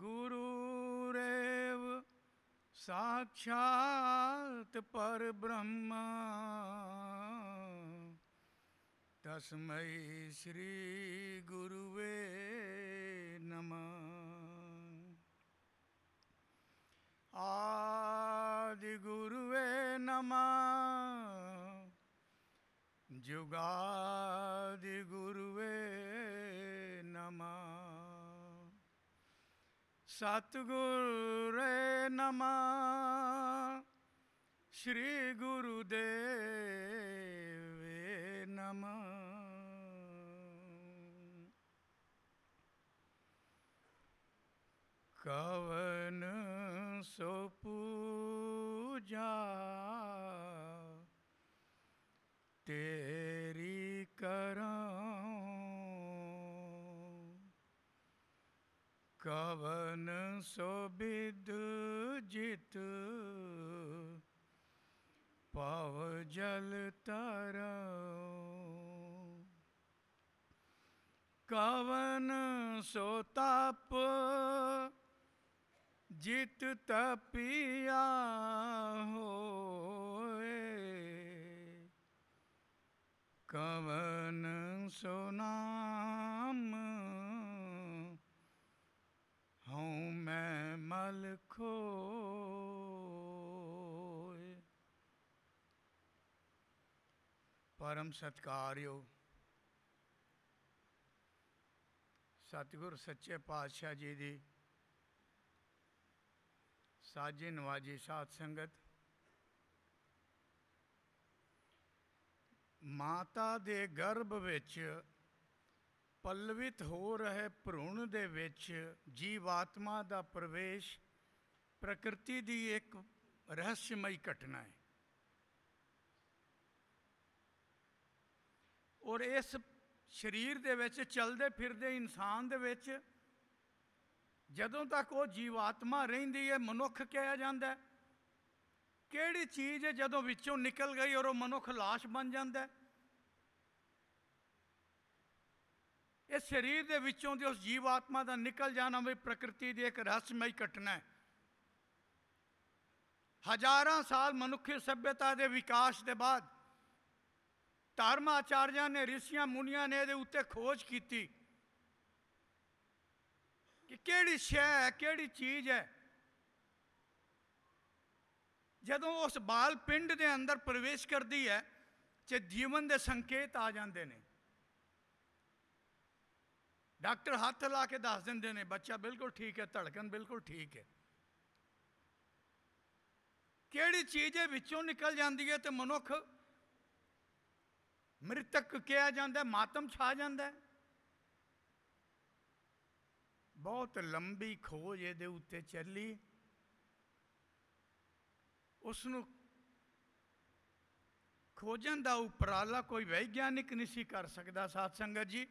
गुरुरेव साक्षात् परब्रह्म तस्मै श्री गुरुवे नमः। आदि गुरुवे नमः, जुगादि गुरुवे नमः, सतगुरुवे नमः, श्री गुरुदेवे नमः। कवन सो पूजा तेरी करऊं, कवन सो विद जित पव जल तरऊं, कवन सो तप जित तपिया होए, कवन सो नाम हूँ मैं मल खोए। परम सत्कारयोग सतगुरु सच्चे पातशाह जी दी साजी नवाजी साध संगत, माता दे गर्भ विच पल्लवित हो रहे भ्रूण दे विच जीवात्मा दा प्रवेश प्रकृति दी एक रहस्यमयी घटना है। और इस शरीर दे विच चलदे फिरदे इंसान दे विच जदों तक वो जीवात्मा रहिंदी है मनुख कहा जाता है। किहड़ी चीज़ है जदों विचों निकल गई और वो मनुख लाश बन जाता है। इस शरीर दे विचों दी उस जीवात्मा का निकल जाना भी प्रकृति की एक रहस्यमयी घटना है। हज़ारां साल मनुखी सभ्यता के विकास के बाद धर्म आचार्यों ने ऋषियां मुनियां ने इहदे उत्ते खोज की कि केड़ी शै है केड़ी चीज़ है जदों उस बाल पिंड के अंदर प्रवेश करती है तो जीवन के संकेत आ जाते हैं। डॉक्टर हाथ ला के दस देंगे ने बच्चा बिल्कुल ठीक है, धड़कन बिल्कुल ठीक है। केड़ी चीज़ है विचों निकल जाती है तो मनुख मृतक कहा जाता है, मातम छा जाता है। बहुत लंबी खोज ये उत्ते चली, उसनों खोजन का उपराला कोई वैज्ञानिक नहीं सी कर सकता। साध संगत जी,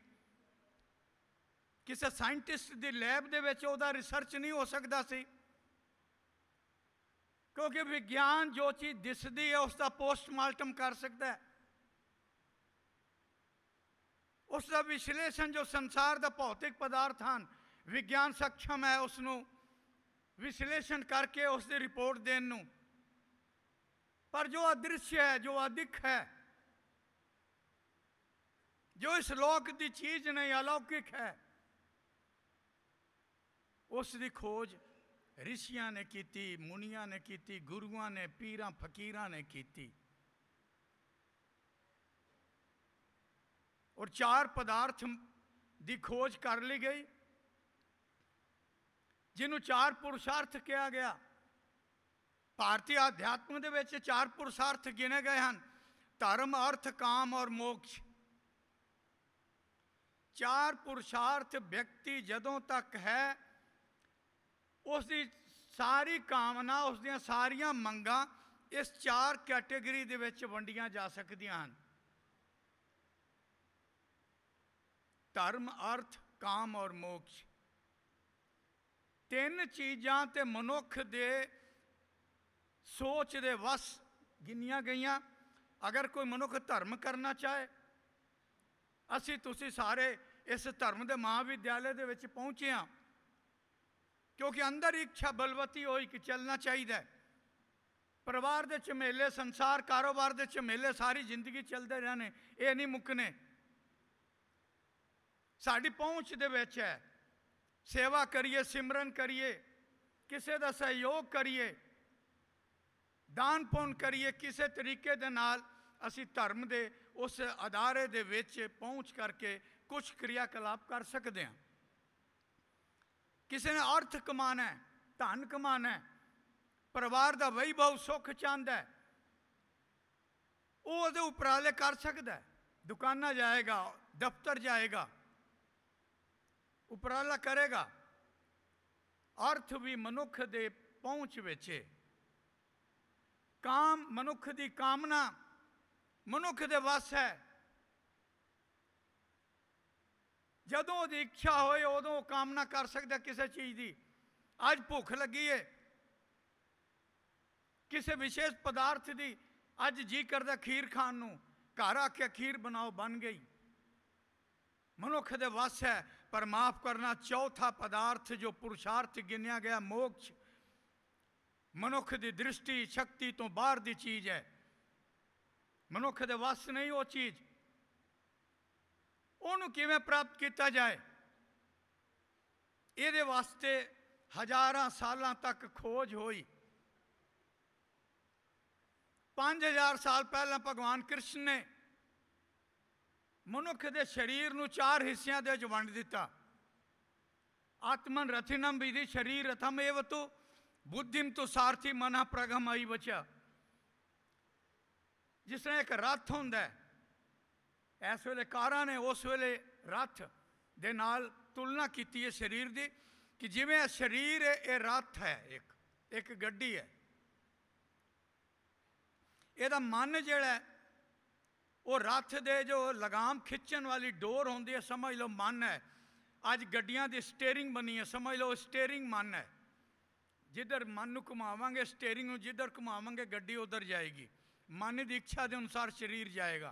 किसी साइंटिस्ट की लैब दे विच ओहदा रिसर्च नहीं हो सकता सी, क्योंकि विज्ञान जो चीज़ दिसदी है उसका पोस्टमार्टम कर सकता है। उसका विश्लेषण जो संसार का भौतिक पदार्थ हैं विज्ञान सक्षम है उसनों विश्लेषण करके उसकी रिपोर्ट देने नूं। पर जो अदृश्य है, जो अदिख है, जो इस लोक की चीज़ नहीं अलौकिक है, उसकी खोज ऋषियां ने की, मुनियां ने की, गुरुआं ने, पीरां फकीरां ने की। और चार पदार्थ की खोज कर ली गई जिन्हों चार पुरुषार्थ कहा गया। भारतीय अध्यात्म दे विच चार पुरुषार्थ गिने गए हैं, धर्म अर्थ काम और मोक्ष। चार पुरुषार्थ व्यक्ति जदों तक है उसकी सारी कामना उसदियां सारियां मंगां इस चार कैटेगरी दे विच वंडियां जा सकदियां हैं। धर्म अर्थ काम और मोक्ष तीन चीज़ां ते मनुख दे सोच दे वस गिनिया गईयां। अगर कोई मनुख धर्म करना चाहे, असी तुसी सारे इस धर्म के महाविद्यालय दे विच पहुंचे हाँ क्योंकि अंदर इच्छा बलवती होई कि चलना चाहिए। परिवार के झमेले, संसार कारोबार के झमेले सारी जिंदगी चलते रहने, ये नहीं मुकने। साड़ी पहुँच दे विच है, सेवा करिए, सिमरन करिए, किसी का सहयोग करिए, दान पुण्य करिए, किसी तरीके दे नाल असी धर्म के उस अदारे दे विच पहुँच करके कुछ क्रियाकलाप कर सकते हैं। किसी ने अर्थ कमाना है, धन कमाना है, परिवार का वैभव सुख चाहता है, वो उपराले कर सकता है। दुकाना जाएगा, दफ्तर जाएगा, उपराला करेगा। अर्थ भी मनुख दे पहुँच विच है। काम मनुख की कामना मनुख दे वस है। जदों उसकी इच्छा होए उदों कामना कर सकता किसी चीज़ की। अज भुख लगी है किसी विशेष पदार्थ की, अज जी करता खीर खाण नूं, घर आके खीर बनाओ, बन गई। मनुख दे वस है। पर माफ करना, चौथा पदार्थ जो पुरुषार्थ गिनिया गया, मोक्ष, मनुख की दृष्टि शक्ति तो बाहर की चीज़ है। मनुख दे वस नहीं वो चीज़। उन्होंने किवें प्राप्त किया जाए, ये वास्ते हज़ारां सालां तक खोज हुई। 5000 साल पहला भगवान कृष्ण ने मनुख के शरीर नूं 4 हिस्सों के वंड दिता। आत्मन रथिनम विधि शरीर रथम एव तो बुद्धिम तो सारथी मना प्रगम आई बचा। जिस तरह एक रथ होंदा है, इस वेले कारां ने उस वेले रथ दे नाल तुलना की है शरीर की, कि जिवें शरीर है ये रथ है, एक गड्डी है। ਇਹਦਾ मन ਜਿਹੜਾ वो रथ दे जो लगाम खिंचण वाली डोर होंदी है, समझ लो मन है। अज गड्डियां दी स्टेयरिंग बनी है, समझ लो स्टेयरिंग मन है। जिधर मन नूं घुमावांगे स्टेयरिंग नूं, जिधर घुमावांगे गड्डी उधर जाएगी। मन की इच्छा के अनुसार शरीर जाएगा।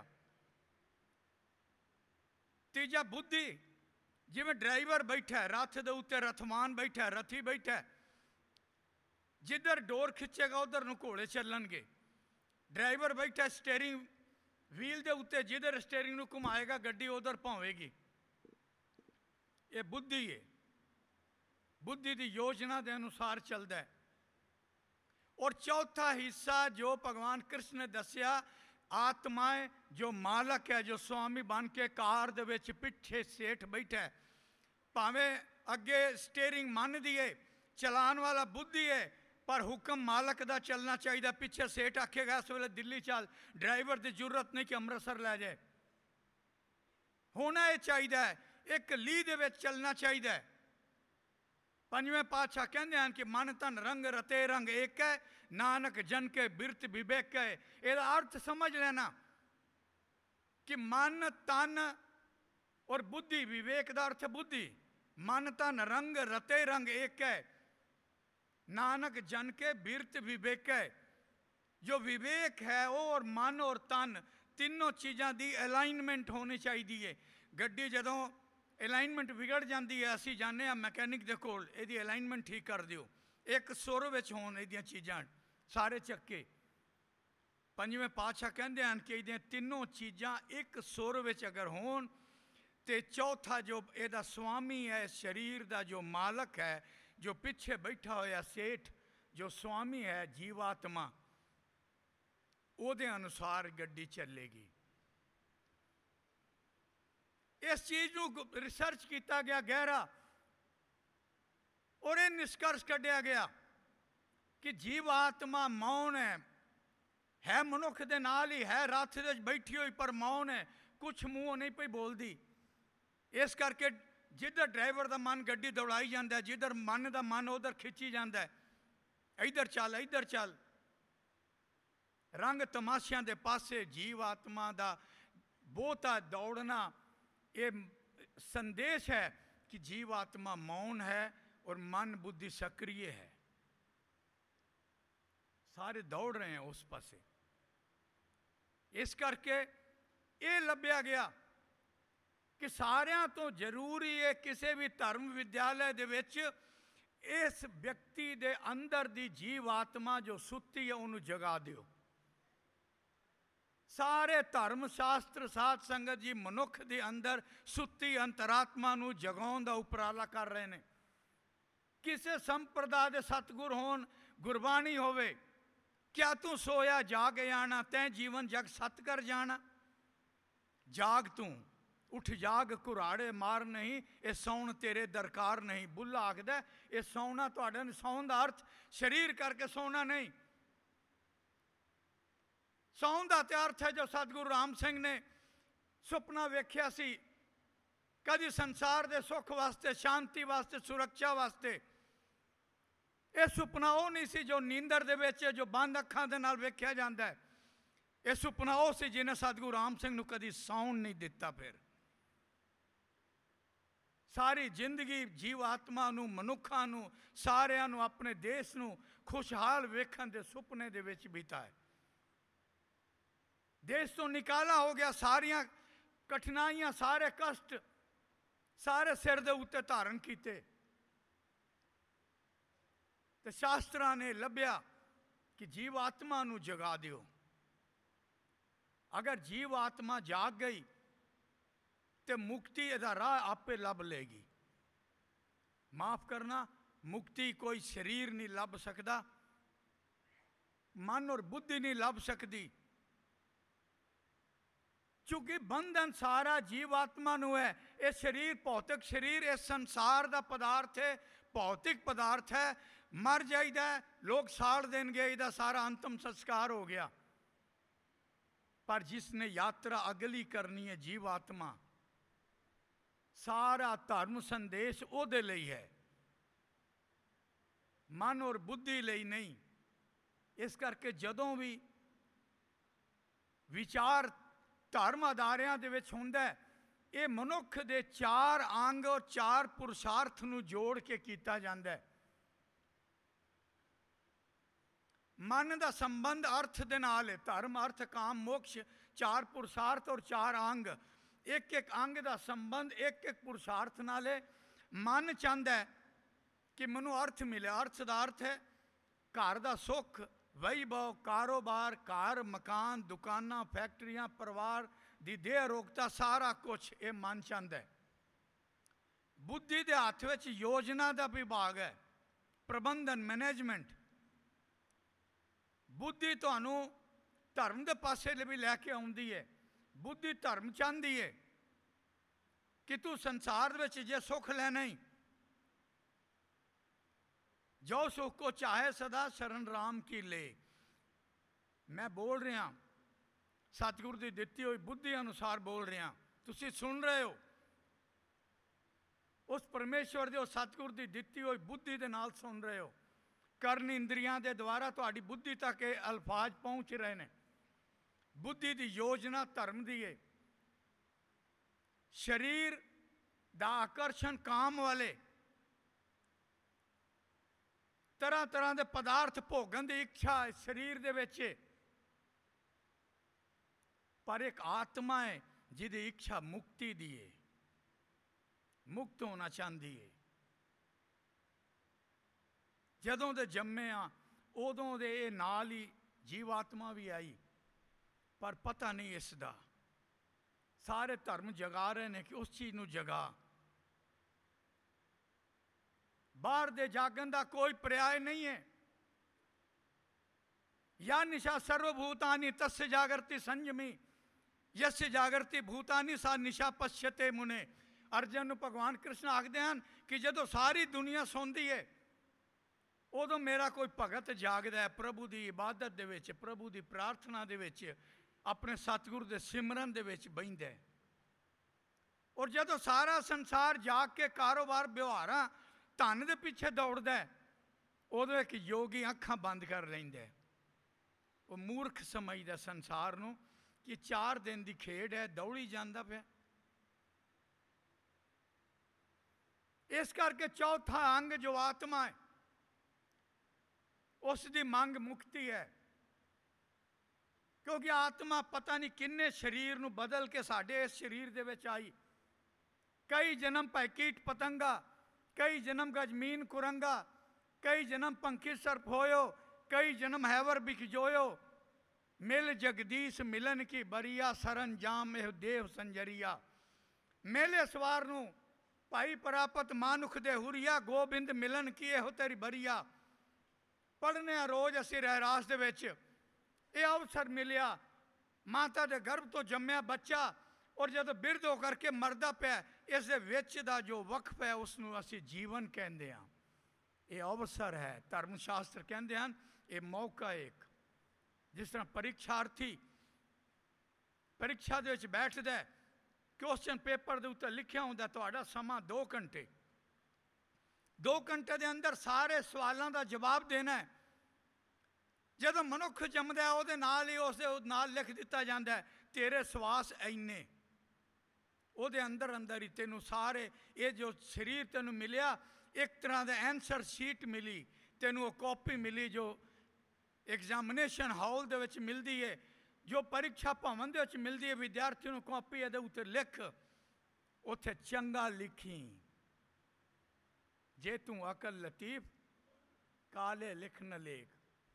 तीजा बुद्धि, जिवें ड्राइवर बैठा है रथ दे उत्ते, रथमान बैठा है, रथी बैठा है, जिधर डोर खिंचेगा उधर नूं घोड़े चलणगे। ड्राइवर बैठा स्टेयरिंग व्हील के उत्ते, जिधर स्टेयरिंग नूं घुमाएगा गड्डी उधर भावेगी। ये बुद्धि है। बुद्धि की योजना के अनुसार चलता है। और चौथा हिस्सा जो भगवान कृष्ण ने दसिया, आत्माएं जो मालक है, जो स्वामी बन के कार दे विच पिछे सेठ बैठा है, भावें अगे स्टेयरिंग मन दी है, चलान वाला बुद्धि है, पर हुक्म मालक का चलना चाहिए। पिछे सेठ आखेगा इस वेले दिल्ली चल, ड्राइवर की जरूरत नहीं कि अमृतसर लै जाए। होना यह चाहिए, एक लीह दे विच चलना चाहिए। पंजवें पातशाह कहते हैं कि मन तन रंग रते रंग एक है, नानक जन के बिरत विवेक है। इसका अर्थ समझ लेना कि मन तन और बुद्धि, विवेक का अर्थ बुद्धि, मन तन रंग रते रंग एक है, नानक जन के बिरत विवेक है। जो विवेक है वो और मन और तन तीनों चीज़ों की अलाइनमेंट होनी चाहिए है। गड्डी जदों अलाइनमेंट बिगड़ जाती है, असी जाने मैकेनिक के कोल, यदि अलाइनमेंट ठीक कर दियो, एक सुर विच होण इहदियां चीज़ां सारे चक्के। पंजवें पातशाह कहते हैं कि ये तीनों चीज़ां एक सुर विच अगर होण, तो चौथा जो ਇਹਦਾ स्वामी है, शरीर का जो मालक है, जो पिछे बैठा होया सेठ, जो स्वामी है जीवात्मा, ਉਹਦੇ अनुसार गड्डी चलेगी। इस चीज़ को रिसर्च किया गया गहरा, और यह निष्कर्ष कढ़िया गया कि जीवात्मा मौन है मनुख के नाल ही है, रथ दे बैठी हुई पर मौन है, कुछ मूँह नहीं पई बोलती। इस करके जिधर ड्राइवर का मन गड्डी दौड़ाई जाता है, जिधर मन का मन उधर खिंची जाता है, इधर चल इधर चल। रंग तमाशियां दे पासे जीवात्मा का बहुता दौड़ना, ये संदेश है कि जीवात्मा मौन है और मन बुद्धि सक्रिय है। सारे दौड़ रहे हैं उस पासे। इस करके ये लभ्या गया कि सारियां तो जरूरी है किसी भी धर्म विद्यालय दे विच ਇਸ ਵਿਅਕਤੀ ਦੇ ਅੰਦਰ ਦੀ ਜੀਵ ਆਤਮਾ ਜੋ ਸੁੱਤੀ ਹੈ ਉਹਨੂੰ ਜਗਾ ਦਿਓ। ਸਾਰੇ ਧਰਮ ਸ਼ਾਸਤਰ ਸਾਧ ਸੰਗਤ ਜੀ ਮਨੁੱਖ ਦੇ ਅੰਦਰ ਸੁੱਤੀ ਅੰਤਰਾਤਮਾ ਨੂੰ ਜਗਾਉਣ ਦਾ ਉਪਰਾਲਾ ਕਰ ਰਹੇ ਨੇ। ਕਿਸੇ ਸੰਪਰਦਾ ਦੇ ਸਤਿਗੁਰ ਹੋਣ, ਗੁਰਬਾਣੀ ਹੋਵੇ, ਕਿਆ ਤੂੰ ਸੋਇਆ ਜਾਗ ਆਣਾ, ਤੈਂ ਜੀਵਨ ਜਗ ਸਤ ਕਰ ਜਾਣਾ। ਜਾਗ ਤੂੰ, ਉੱਠ ਜਾਗ ਕੁਰਾੜੇ ਮਾਰ ਨਹੀਂ, ਇਹ ਸੌਣ ਤੇਰੇ ਦਰਕਾਰ ਨਹੀਂ। ਬੁੱਲਾ ਆਖਦਾ ਇਹ ਸੌਣਾ ਤੁਹਾਡੇ ਨੂੰ, ਸੌਣ ਦਾ ਅਰਥ ਸਰੀਰ ਕਰਕੇ ਸੌਣਾ ਨਹੀਂ। ਸੌਣ ਦਾ ਤੇ ਅਰਥ ਹੈ ਜੋ ਸਤਿਗੁਰੂ ਰਾਮ ਸਿੰਘ ਨੇ ਸੁਪਨਾ ਵੇਖਿਆ ਸੀ, ਕਦੀ ਸੰਸਾਰ ਦੇ ਸੁੱਖ ਵਾਸਤੇ, ਸ਼ਾਂਤੀ ਵਾਸਤੇ, ਸੁਰੱਖਿਆ ਵਾਸਤੇ। ਇਹ ਸੁਪਨਾ ਉਹ ਨਹੀਂ ਸੀ ਜੋ ਨੀਂਦਰ ਦੇ ਵਿੱਚ, ਜੋ ਬੰਦ ਅੱਖਾਂ ਦੇ ਨਾਲ ਵੇਖਿਆ ਜਾਂਦਾ ਹੈ। ਇਹ ਸੁਪਨਾ ਉਹ ਸੀ ਜਿਹਨੇ ਸਤਿਗੁਰੂ ਰਾਮ ਸਿੰਘ ਨੂੰ ਕਦੀ ਸੌਣ ਨਹੀਂ ਦਿੱਤਾ। ਫਿਰ ਸਾਰੀ ਜ਼ਿੰਦਗੀ ਜੀਵ ਆਤਮਾ ਨੂੰ, ਮਨੁੱਖਾਂ ਨੂੰ, ਸਾਰਿਆਂ ਨੂੰ, ਆਪਣੇ ਦੇਸ਼ ਨੂੰ ਖੁਸ਼ਹਾਲ ਵੇਖਣ ਦੇ ਸੁਪਨੇ ਦੇ ਵਿੱਚ ਬਿਤਾਏ। ਦੇਸ਼ ਤੋਂ ਨਿਕਾਲਾ ਹੋ ਗਿਆ, ਸਾਰੀਆਂ ਕਠਿਨਾਈਆਂ, ਸਾਰੇ ਕਸ਼ਟ ਸਾਰੇ ਸਿਰ ਦੇ ਉੱਤੇ ਧਾਰਨ ਕੀਤੇ। ਤੇ ਸ਼ਾਸਤਰਾਂ ਨੇ ਲੱਭਿਆ ਕਿ ਜੀਵ ਆਤਮਾ ਨੂੰ ਜਗਾ ਦਿਓ। ਅਗਰ ਜੀਵ ਆਤਮਾ ਜਾਗ ਗਈ ਤੇ ਮੁਕਤੀ ਇਹਦਾ ਰਾਹ ਆਪੇ ਲੱਭ ਲੇਗੀ। ਮਾਫ ਕਰਨਾ, ਮੁਕਤੀ ਕੋਈ ਸਰੀਰ ਨਹੀਂ ਲੱਭ ਸਕਦਾ, ਮਨ ਔਰ ਬੁੱਧੀ ਨਹੀਂ ਲੱਭ ਸਕਦੀ। ਚूंकि ਬੰਧਨ ਸਾਰਾ ਜੀਵ ਆਤਮਾ ਨੂੰ ਹੈ। ਇਹ ਸਰੀਰ ਭੌਤਿਕ ਸਰੀਰ, ਇਸ ਸੰਸਾਰ ਦਾ ਪਦਾਰਥ ਹੈ, ਭੌਤਿਕ ਪਦਾਰਥ ਹੈ। ਮਰ ਜਾਈਦਾ, ਲੋਕ ਸਾੜ ਦੇਣਗੇ, ਇਹਦਾ ਸਾਰਾ ਅੰਤਮ ਸੰਸਕਾਰ ਹੋ ਗਿਆ। ਪਰ ਜਿਸ ਨੇ ਯਾਤਰਾ ਅਗਲੀ ਕਰਨੀ ਹੈ, ਜੀਵ ਆਤਮਾ, ਸਾਰਾ ਧਰਮ ਸੰਦੇਸ਼ ਉਹਦੇ ਲਈ ਹੈ, ਮਨ ਔਰ ਬੁੱਧੀ ਲਈ ਨਹੀਂ। ਇਸ ਕਰਕੇ ਜਦੋਂ ਵੀ ਵਿਚਾਰ ਧਰਮ ਅਦਾਰਿਆਂ ਦੇ ਵਿੱਚ ਹੁੰਦਾ ਹੈ, ਇਹ ਮਨੁੱਖ ਦੇ 4 ਅੰਗ ਔਰ 4 ਪੁਰਸ਼ਾਰਥ ਨੂੰ ਜੋੜ ਕੇ ਕੀਤਾ ਜਾਂਦਾ ਹੈ। ਮਨ ਦਾ ਸੰਬੰਧ ਅਰਥ ਦੇ ਨਾਲ ਹੈ। ਧਰਮ, ਅਰਥ, ਕਾਮ, ਮੋਕਸ਼, 4 ਪੁਰਸ਼ਾਰਥ ਔਰ 4 ਅੰਗ। ਇੱਕ ਇੱਕ ਅੰਗ ਦਾ ਸੰਬੰਧ ਇੱਕ ਇੱਕ ਪੁਰਸ਼ਾਰਥ ਨਾਲ ਹੈ। ਮਨ ਚਾਹੁੰਦਾ ਹੈ ਕਿ ਮੈਨੂੰ ਅਰਥ ਮਿਲੇ। ਅਰਥ ਦਾ ਅਰਥ ਹੈ ਘਰ ਦਾ ਸੁੱਖ, ਵੈਭਵ, ਕਾਰੋਬਾਰ, ਘਰ, ਮਕਾਨ, ਦੁਕਾਨਾਂ, ਫੈਕਟਰੀਆਂ, ਪਰਿਵਾਰ ਦੀ ਦੇਹ ਅਰੋਗਤਾ, ਸਾਰਾ ਕੁਛ ਇਹ ਮਨ ਚਾਹੁੰਦਾ ਹੈ। ਬੁੱਧੀ ਦੇ ਹੱਥ ਵਿੱਚ ਯੋਜਨਾ ਦਾ ਵਿਭਾਗ ਹੈ, ਪ੍ਰਬੰਧਨ, ਮੈਨੇਜਮੈਂਟ। ਬੁੱਧੀ ਤੁਹਾਨੂੰ ਧਰਮ ਦੇ ਪਾਸੇ ਵੀ ਲੈ ਕੇ ਆਉਂਦੀ ਹੈ। ਬੁੱਧੀ ਧਰਮ ਚਾਹੁੰਦੀ ਹੈ ਕਿ ਤੂੰ ਸੰਸਾਰ ਵਿੱਚ ਜੇ ਸੁੱਖ ਲੈਣਾ ਹੀ, जो सुख को चाहे सदा शरण राम की ले। मैं बोल रहा सतगुरु की दिती हुई बुद्धि अनुसार बोल रहा, तुसी सुन रहे हो। उस परमेश्वर दे सतगुरु की दिती हुई बुद्धि के नाल सुन रहे हो। ਕਰਨ ਇੰਦਰੀਆਂ ਦੇ ਦੁਆਰਾ ਤੁਹਾਡੀ ਬੁੱਧੀ ਤੱਕ ਇਹ ਅਲਫਾਜ਼ ਪਹੁੰਚ ਰਹੇ ਨੇ। ਬੁੱਧੀ ਦੀ ਯੋਜਨਾ ਧਰਮ ਦੀ ਹੈ। ਸਰੀਰ ਦਾ ਆਕਰਸ਼ਣ ਕਾਮ ਵਾਲੇ, ਤਰ੍ਹਾਂ ਤਰ੍ਹਾਂ ਦੇ ਪਦਾਰਥ ਭੋਗਣ ਦੀ ਇੱਛਾ ਸਰੀਰ ਦੇ ਵਿੱਚ ਹੈ। ਪਰ ਇੱਕ ਆਤਮਾ ਹੈ ਜਿਹਦੀ ਇੱਛਾ ਮੁਕਤੀ ਦੀ ਹੈ, ਮੁਕਤ ਹੋਣਾ ਚਾਹੁੰਦੀ ਹੈ। ਜਦੋਂ ਦੇ ਜੰਮੇ ਆ ਉਦੋਂ ਦੇ ਇਹ ਨਾਲ ਹੀ ਜੀਵਾਤਮਾ ਵੀ ਆਈ, ਪਰ ਪਤਾ ਨਹੀਂ ਇਸ ਦਾ। ਸਾਰੇ ਧਰਮ ਜਗਾ ਰਹੇ ਨੇ ਕਿ ਉਸ ਚੀਜ਼ ਨੂੰ ਜਗਾ। ਬਾਹਰ ਦੇ ਜਾਗਣ ਦਾ ਕੋਈ ਪਰਿਆਏ ਨਹੀਂ ਹੈ। या निशा सर्वभूतानि तस्य जागृति संयमी यस्य जागृति भूतानि सा निशा पश्यते मुने। अर्जन ਨੂੰ ਭਗਵਾਨ ਕ੍ਰਿਸ਼ਨ ਆਖਦੇ ਹਨ ਕਿ ਜਦੋਂ ਸਾਰੀ ਦੁਨੀਆ ਸੌਂਦੀ ਹੈ ਉਦੋਂ ਮੇਰਾ ਕੋਈ ਭਗਤ ਜਾਗਦਾ ਹੈ, ਪ੍ਰਭੂ ਦੀ ਇਬਾਦਤ ਦੇ ਵਿੱਚ, ਪ੍ਰਭੂ ਦੀ ਪ੍ਰਾਰਥਨਾ ਦੇ ਵਿੱਚ, ਆਪਣੇ ਸਤਿਗੁਰੂ ਦੇ ਸਿਮਰਨ ਦੇ ਵਿੱਚ ਬਹਿੰਦਾ ਹੈ। ਔਰ ਜਦੋਂ ਸਾਰਾ ਸੰਸਾਰ ਜਾਗ ਕੇ ਕਾਰੋਬਾਰ ਵਿਵਹਾਰਾਂ ਧਨ ਦੇ ਪਿੱਛੇ ਦੌੜਦਾ ਹੈ, ਉਦੋਂ ਇੱਕ ਯੋਗੀ ਅੱਖਾਂ ਬੰਦ ਕਰ ਲੈਂਦਾ ਹੈ। ਉਹ ਮੂਰਖ ਸਮਝਦਾ ਸੰਸਾਰ ਨੂੰ ਕਿ 4 ਦਿਨ ਦੀ ਖੇਡ ਹੈ, ਦੌੜੀ ਜਾਂਦਾ ਪਿਆ। ਇਸ ਕਰਕੇ ਚੌਥਾ ਅੰਗ ਜੋ ਆਤਮਾ ਹੈ ਉਸ ਦੀ ਮੰਗ ਮੁਕਤੀ ਹੈ। ਕਿਉਂਕਿ ਆਤਮਾ ਪਤਾ ਨਹੀਂ ਕਿੰਨੇ ਸਰੀਰ ਨੂੰ ਬਦਲ ਕੇ ਸਾਡੇ ਇਸ ਸਰੀਰ ਦੇ ਵਿੱਚ ਆਈ। ਕਈ ਜਨਮ ਭਾਈ ਕੀਟ ਪਤੰਗਾ, कई जन्म का जमीन कुरंगा, कई जन्म पंखी सर्प होयो, कई जन्म हैवर बिख जोयो। मिल जगदीश मिलन की बरिया, सरंजाम एह देव संजरिया। मेले सवार नूं भाई प्रापत मानुख दे हुरिया, गोबिंद मिलन की एहो तेरी बरिया। पढ़ने रोज असी रहरास दे विच ये अवसर मिलिया, माता दे गर्भ तो जम्मिया बच्चा और जब बिरध होकर के मरदा पिया, इस दे विच दा जो वक्फ है उसनूं असी जीवन कहंदे हां। ये अवसर है, धर्म शास्त्र कहंदे हन ये मौका एक। जिस तरह परीक्षार्थी परीक्षा दे विच बैठदा है, क्वेश्चन पेपर के उत्ते लिखिया होंदा तुहाडा समा 2 घंटे, 2 घंटे के अंदर सारे सवालों का जवाब देना है। जब मनुख जमदा है उहदे नाल ही उस नाल लिख दिता जाता है तेरे सवास इन्ने, उहदे अंदर अंदर ही तेनों सारे ये जो शरीर तेनों मिलिया एक तरह का एंसर शीट मिली, तेनों कॉपी मिली जो एग्जामिनेशन हॉल दे विच मिलती है, जो परीक्षा भवन दे विच मिलती है। विद्यार्थी नूं कॉपी इहदे उत्ते लिख, उत्थे चंगा लिखी, जे तू अकल लतीफ काले लिख न लेख।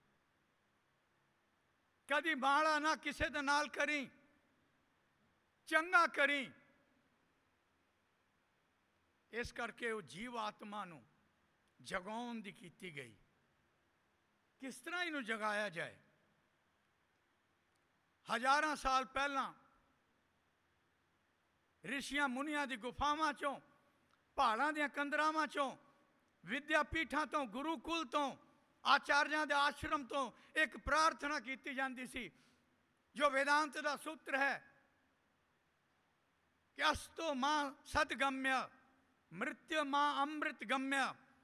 कदी माड़ा ना किसे दे नाल करी, चंगा करी। इस करके वो जीव आत्मा नूं जगाउण दी कीती गई। किस तरह इनू जगाया जाए? हजारां साल पहला ऋषियां मुनियां दी गुफावां चों, पहाड़ां दियां कंदरावां चों, विद्यापीठां तो, गुरुकुल तो, आचार्यां दे आश्रम तो एक प्रार्थना की जाती सी जो वेदांत का सूत्र है कि अस्तो मां सदगम्य मृत्यु मां अमृत गम्य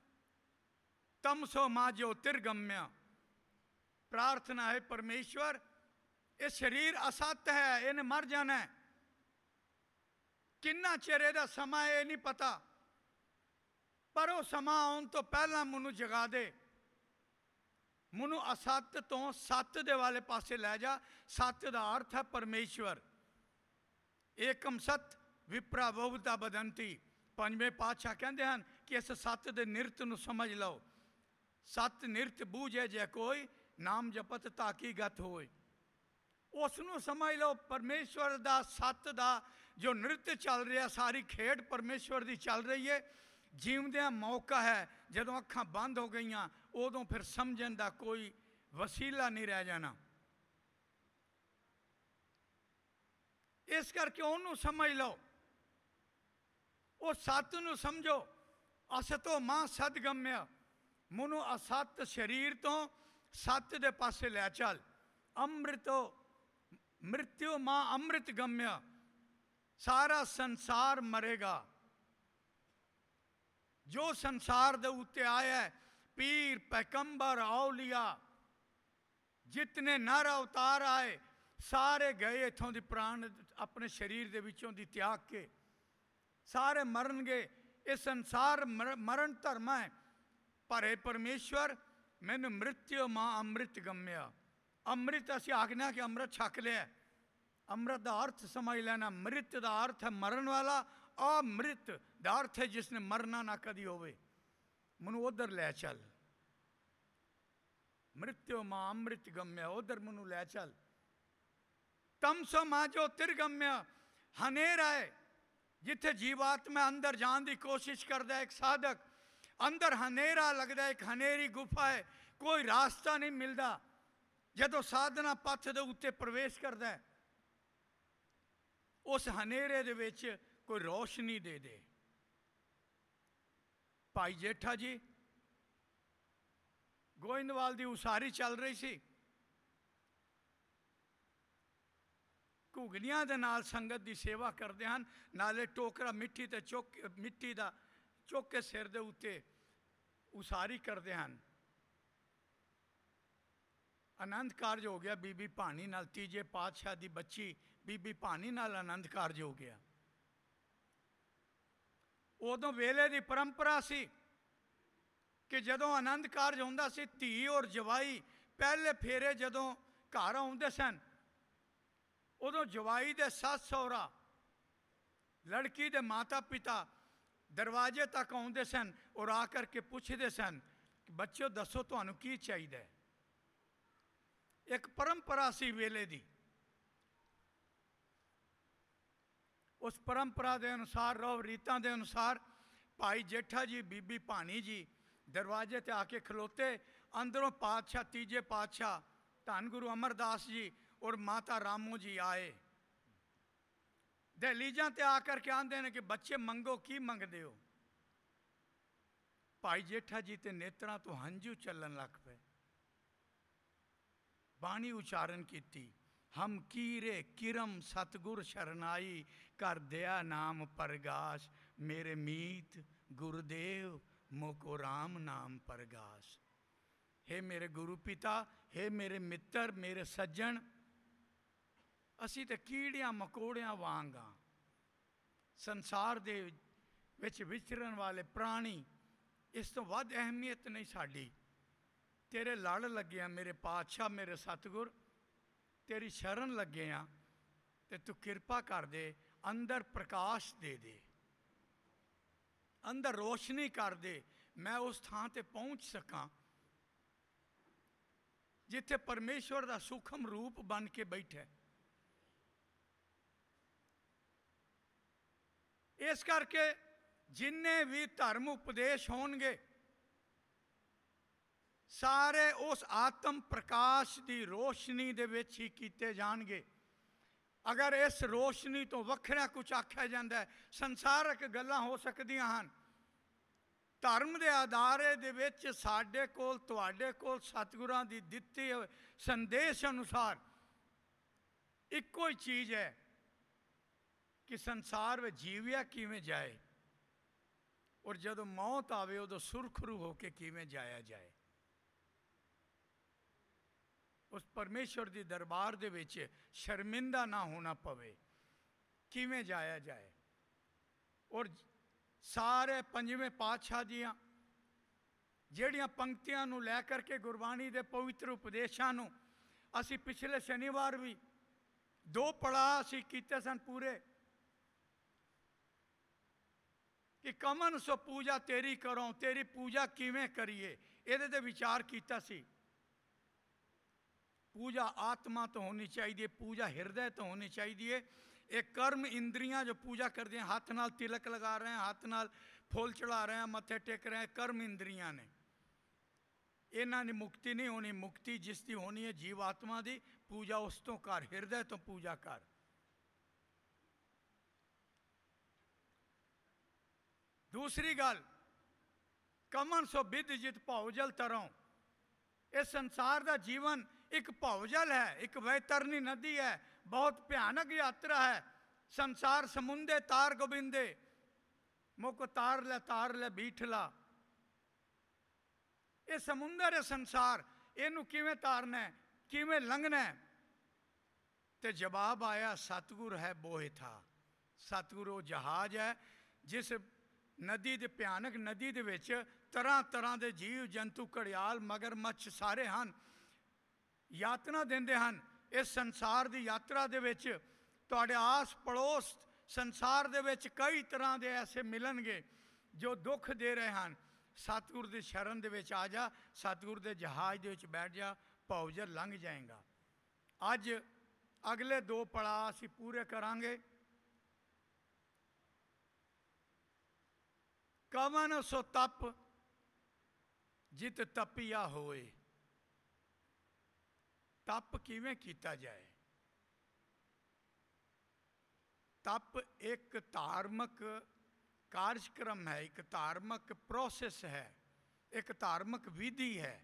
तमसो मां ज्योतिर्गम्य। प्रार्थना है परमेश्वर ये शरीर असत्य है, इन्हें मर जाना है, किन्ना चेरे का समा है नहीं पता, पर वो समा आने तो पहला मैनू जगा दे, मैनू असत्य तो सत्य दे वाले पासे लै जा। सत्य का अर्थ है परमेश्वर। एकम सत्य विप्रा बहुता बदंती। पंजवें पातशाह कहते हैं कि इस सत्य के निरत नूं समझ लो। सत्य निरत बूझे जै कोई, नाम जपत ताकी गत होए। उसनूं समझ लो। परमेश्वर का सत्य का जो नृत्य चल रहा, सारी खेड परमेश्वर की चल रही है। जीवदिया मौका है, जदों अखां बंद हो गई उदों फिर समझण का कोई वसीला नहीं रह जाना। इस करके उन्होंने समझ लो, वो सत्य नूं समझो। असतो मां सदगम्य, मनु असत शरीर तो सत्य दे पासे लै चल। अमृतो मृत्यु मां अमृत गम्य, सारा संसार मरेगा। जो संसार दे उत्ते आया है, पीर पैगंबर औलिया जितने नर अवतार आए सारे गए इथों दी प्राण अपने शरीर दे विचों दी त्याग के, सारे मरनगे। ये संसार मरण धर्म है, पर हे परमेश्वर मैनू मृत्यु मां अमृत गम्या। अमृत असी आखने कि अमृत छक लिया, अमृत का अर्थ समझ लेना। मृत का अर्थ है मरण वाला, अमृत का अर्थ है जिसने मरना ना कदी होवे। मनु उधर लै चल, मृत्यु मां अमृत गम्य, उधर मनु लै चल। तमसो मां ज्योतिर्गम्य, हनेरा है जिथे जीवात्मा अंदर जाने की कोशिश करता है। एक साधक अंदर हनेरा लगता है, एक हनेरी गुफा है, कोई रास्ता नहीं मिलता। जदों साधना पथ दे उत्ते प्रवेश करता है, उस हनेरे दे विच कोई रोशनी दे दे। भाई जेठा जी गोइंदवाल की उसारी चल रही सी, घुगनियां दे नाल संगत की सेवा करते हैं, नाले टोकरा मिट्टी ते चुक मिट्टी का चुक के सिर दे उत्ते उसारी करते हैं। आनंद कारज हो गया बीबी भानी नाल, तीजे पातशाह की बच्ची बीबी भानी नाल आनंद कारज हो गया। उदों वेले की परंपरा सी कि जदों आनंद कारज होंदा सी, धी और जवाई पहले फेरे जदों घर आउंदे सन, उदों जवाई दे सस सौरा, लड़की दे माता पिता दरवाजे तक आउंदे सन और आकर के पुछदे सन कि बच्चों दसो तुहानू की चाहिए। एक परंपरा सी वेले दी, उस परंपरा के अनुसार रव रीतां के अनुसार भाई जेठा जी बीबी भानी जी दरवाजे ते आके खलोते। अंदरों पातशाह तीजे पातशाह धन गुरु अमरदास जी और माता रामो जी आए। दहलीजा ते आकर के आंदे ने कि बच्चे मंगो की मंगदे हो। भाई जेठा जी ते नेत्रा तो हंझू चलन लग पे। बाणी उचारण की, हम कीरे किरम सतगुर शरनाई कर दया नाम परगास। मेरे मीत गुरुदेव मोको राम नाम परगास। हे मेरे गुरु पिता, हे मेरे मित्र, मेरे सज्जन, असी तो कीड़ियां मकोड़ियां वांग हाँ। संसार दे विच विचरण वाले प्राणी, इस तो वध अहमियत नहीं साड़ी। तेरे लड़ लगे हैं मेरे पातशाह मेरे सतगुर, तेरी शरण लगे हैं ते तू कृपा कर दे, अंदर प्रकाश दे दे, अंदर रोशनी कर दे, मैं उस थां ते पहुँच सकां जिथे परमेश्वर का सूखम रूप बन के बैठे। इस करके जिन्ने भी धर्म उपदेश होणगे सारे उस आत्म प्रकाश की रोशनी दे विच ही कीते जाणगे। अगर इस रोशनी तो वखरा कुछ आख्या जाता है, संसारक गल्लां हो सकदियां हन, धर्म के आधारे दे विच साडे कोल तुहाडे कोल सतगुरां दी दित्ती संदेश अनुसार इक्को ही चीज़ है कि संसार में जीविया किवें जाए और जदों मौत आवे उदों सुरखरू होके किवें जाया जाए। उस परमेश्वर की दरबार दे विच शर्मिंदा ना होना पवे, किवें जाया जाए। और सारे पंजवें पातशाह दियां जिहड़ियां पंक्तियां नूं लै करके गुरबाणी के पवित्र उपदेशों नूं असी पिछले शनिवार भी 2 पड़ाव असी कीते सन पूरे कि कमन सो पूजा तेरी करो, तेरी पूजा किवें करिए, इहदे ते विचार कीता सी। पूजा आत्मा तो होनी चाहिए, पूजा हृदय तो होनी चाहिए। एक कर्म इंद्रियां जो पूजा कर दी, हाथ नाल तिलक लगा रहे हैं, हाथ नाल फुल चढ़ा रहे हैं, मत्थे टेक रहे हैं, कर्म इंद्रियां ने। इन्हां दी मुक्ति नहीं होनी। मुक्ति जिसकी होनी है जीव आत्मा की, पूजा उस तो कर, हृदय तो पूजा कर। दूसरी गल, कमन सो बिद जित भौजल तरों। इस संसार का जीवन एक भौजल है, एक वैतरनी नदी है, बहुत भयानक यात्रा है। संसार समुंदे तार गोबिंदे, मुक तार ले बीठला। ये समुंदर है संसार, इनू किवें तारना है, किवें लंघना है। ते जवाब आया सतगुर है बोहे था। सतगुर वो जहाज है जिस नदी दे भयानक नदी दे विच तरह तरह के जीव जंतु घड़ियाल मगरमच्छ सारे हैं, यातना देंदे हैं। इस संसार की यात्रा दे विच तुहाडे आस पड़ोस संसार दे विच कई तरह के ऐसे मिलणगे जो दुख दे रहे हैं। सतगुर की शरण दे विच आ जा, सतगुर के जहाज दे विच बैठ जा, भौजल लंघ जाएगा। अज अगले 2 पड़ाव असीं पूरे करांगे। कवन सो तप जित तपिया होए। तप किवें कीता जाए। तप एक धार्मिक कार्यक्रम है, एक धार्मिक प्रोसेस है, एक धार्मिक विधि है।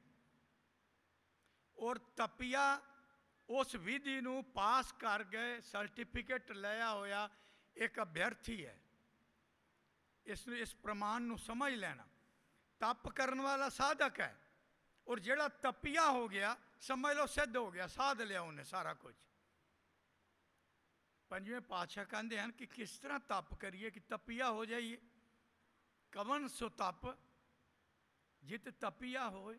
और तपिया उस विधि नूं पास कर गए सर्टिफिकेट लिया होया एक अभ्यर्थी है। इस प्रमाण नूं समझ लेना। तप करने वाला साधक है और जिहड़ा तपिया हो गया समझ लो सिद्ध हो गया, साध लिया उन्हें सारा कुछ। पंजवें पातशाह कहते हैं कि किस तरह तप करिए कि तपिया हो जाइए। कवन सो तप जित तपिया होए।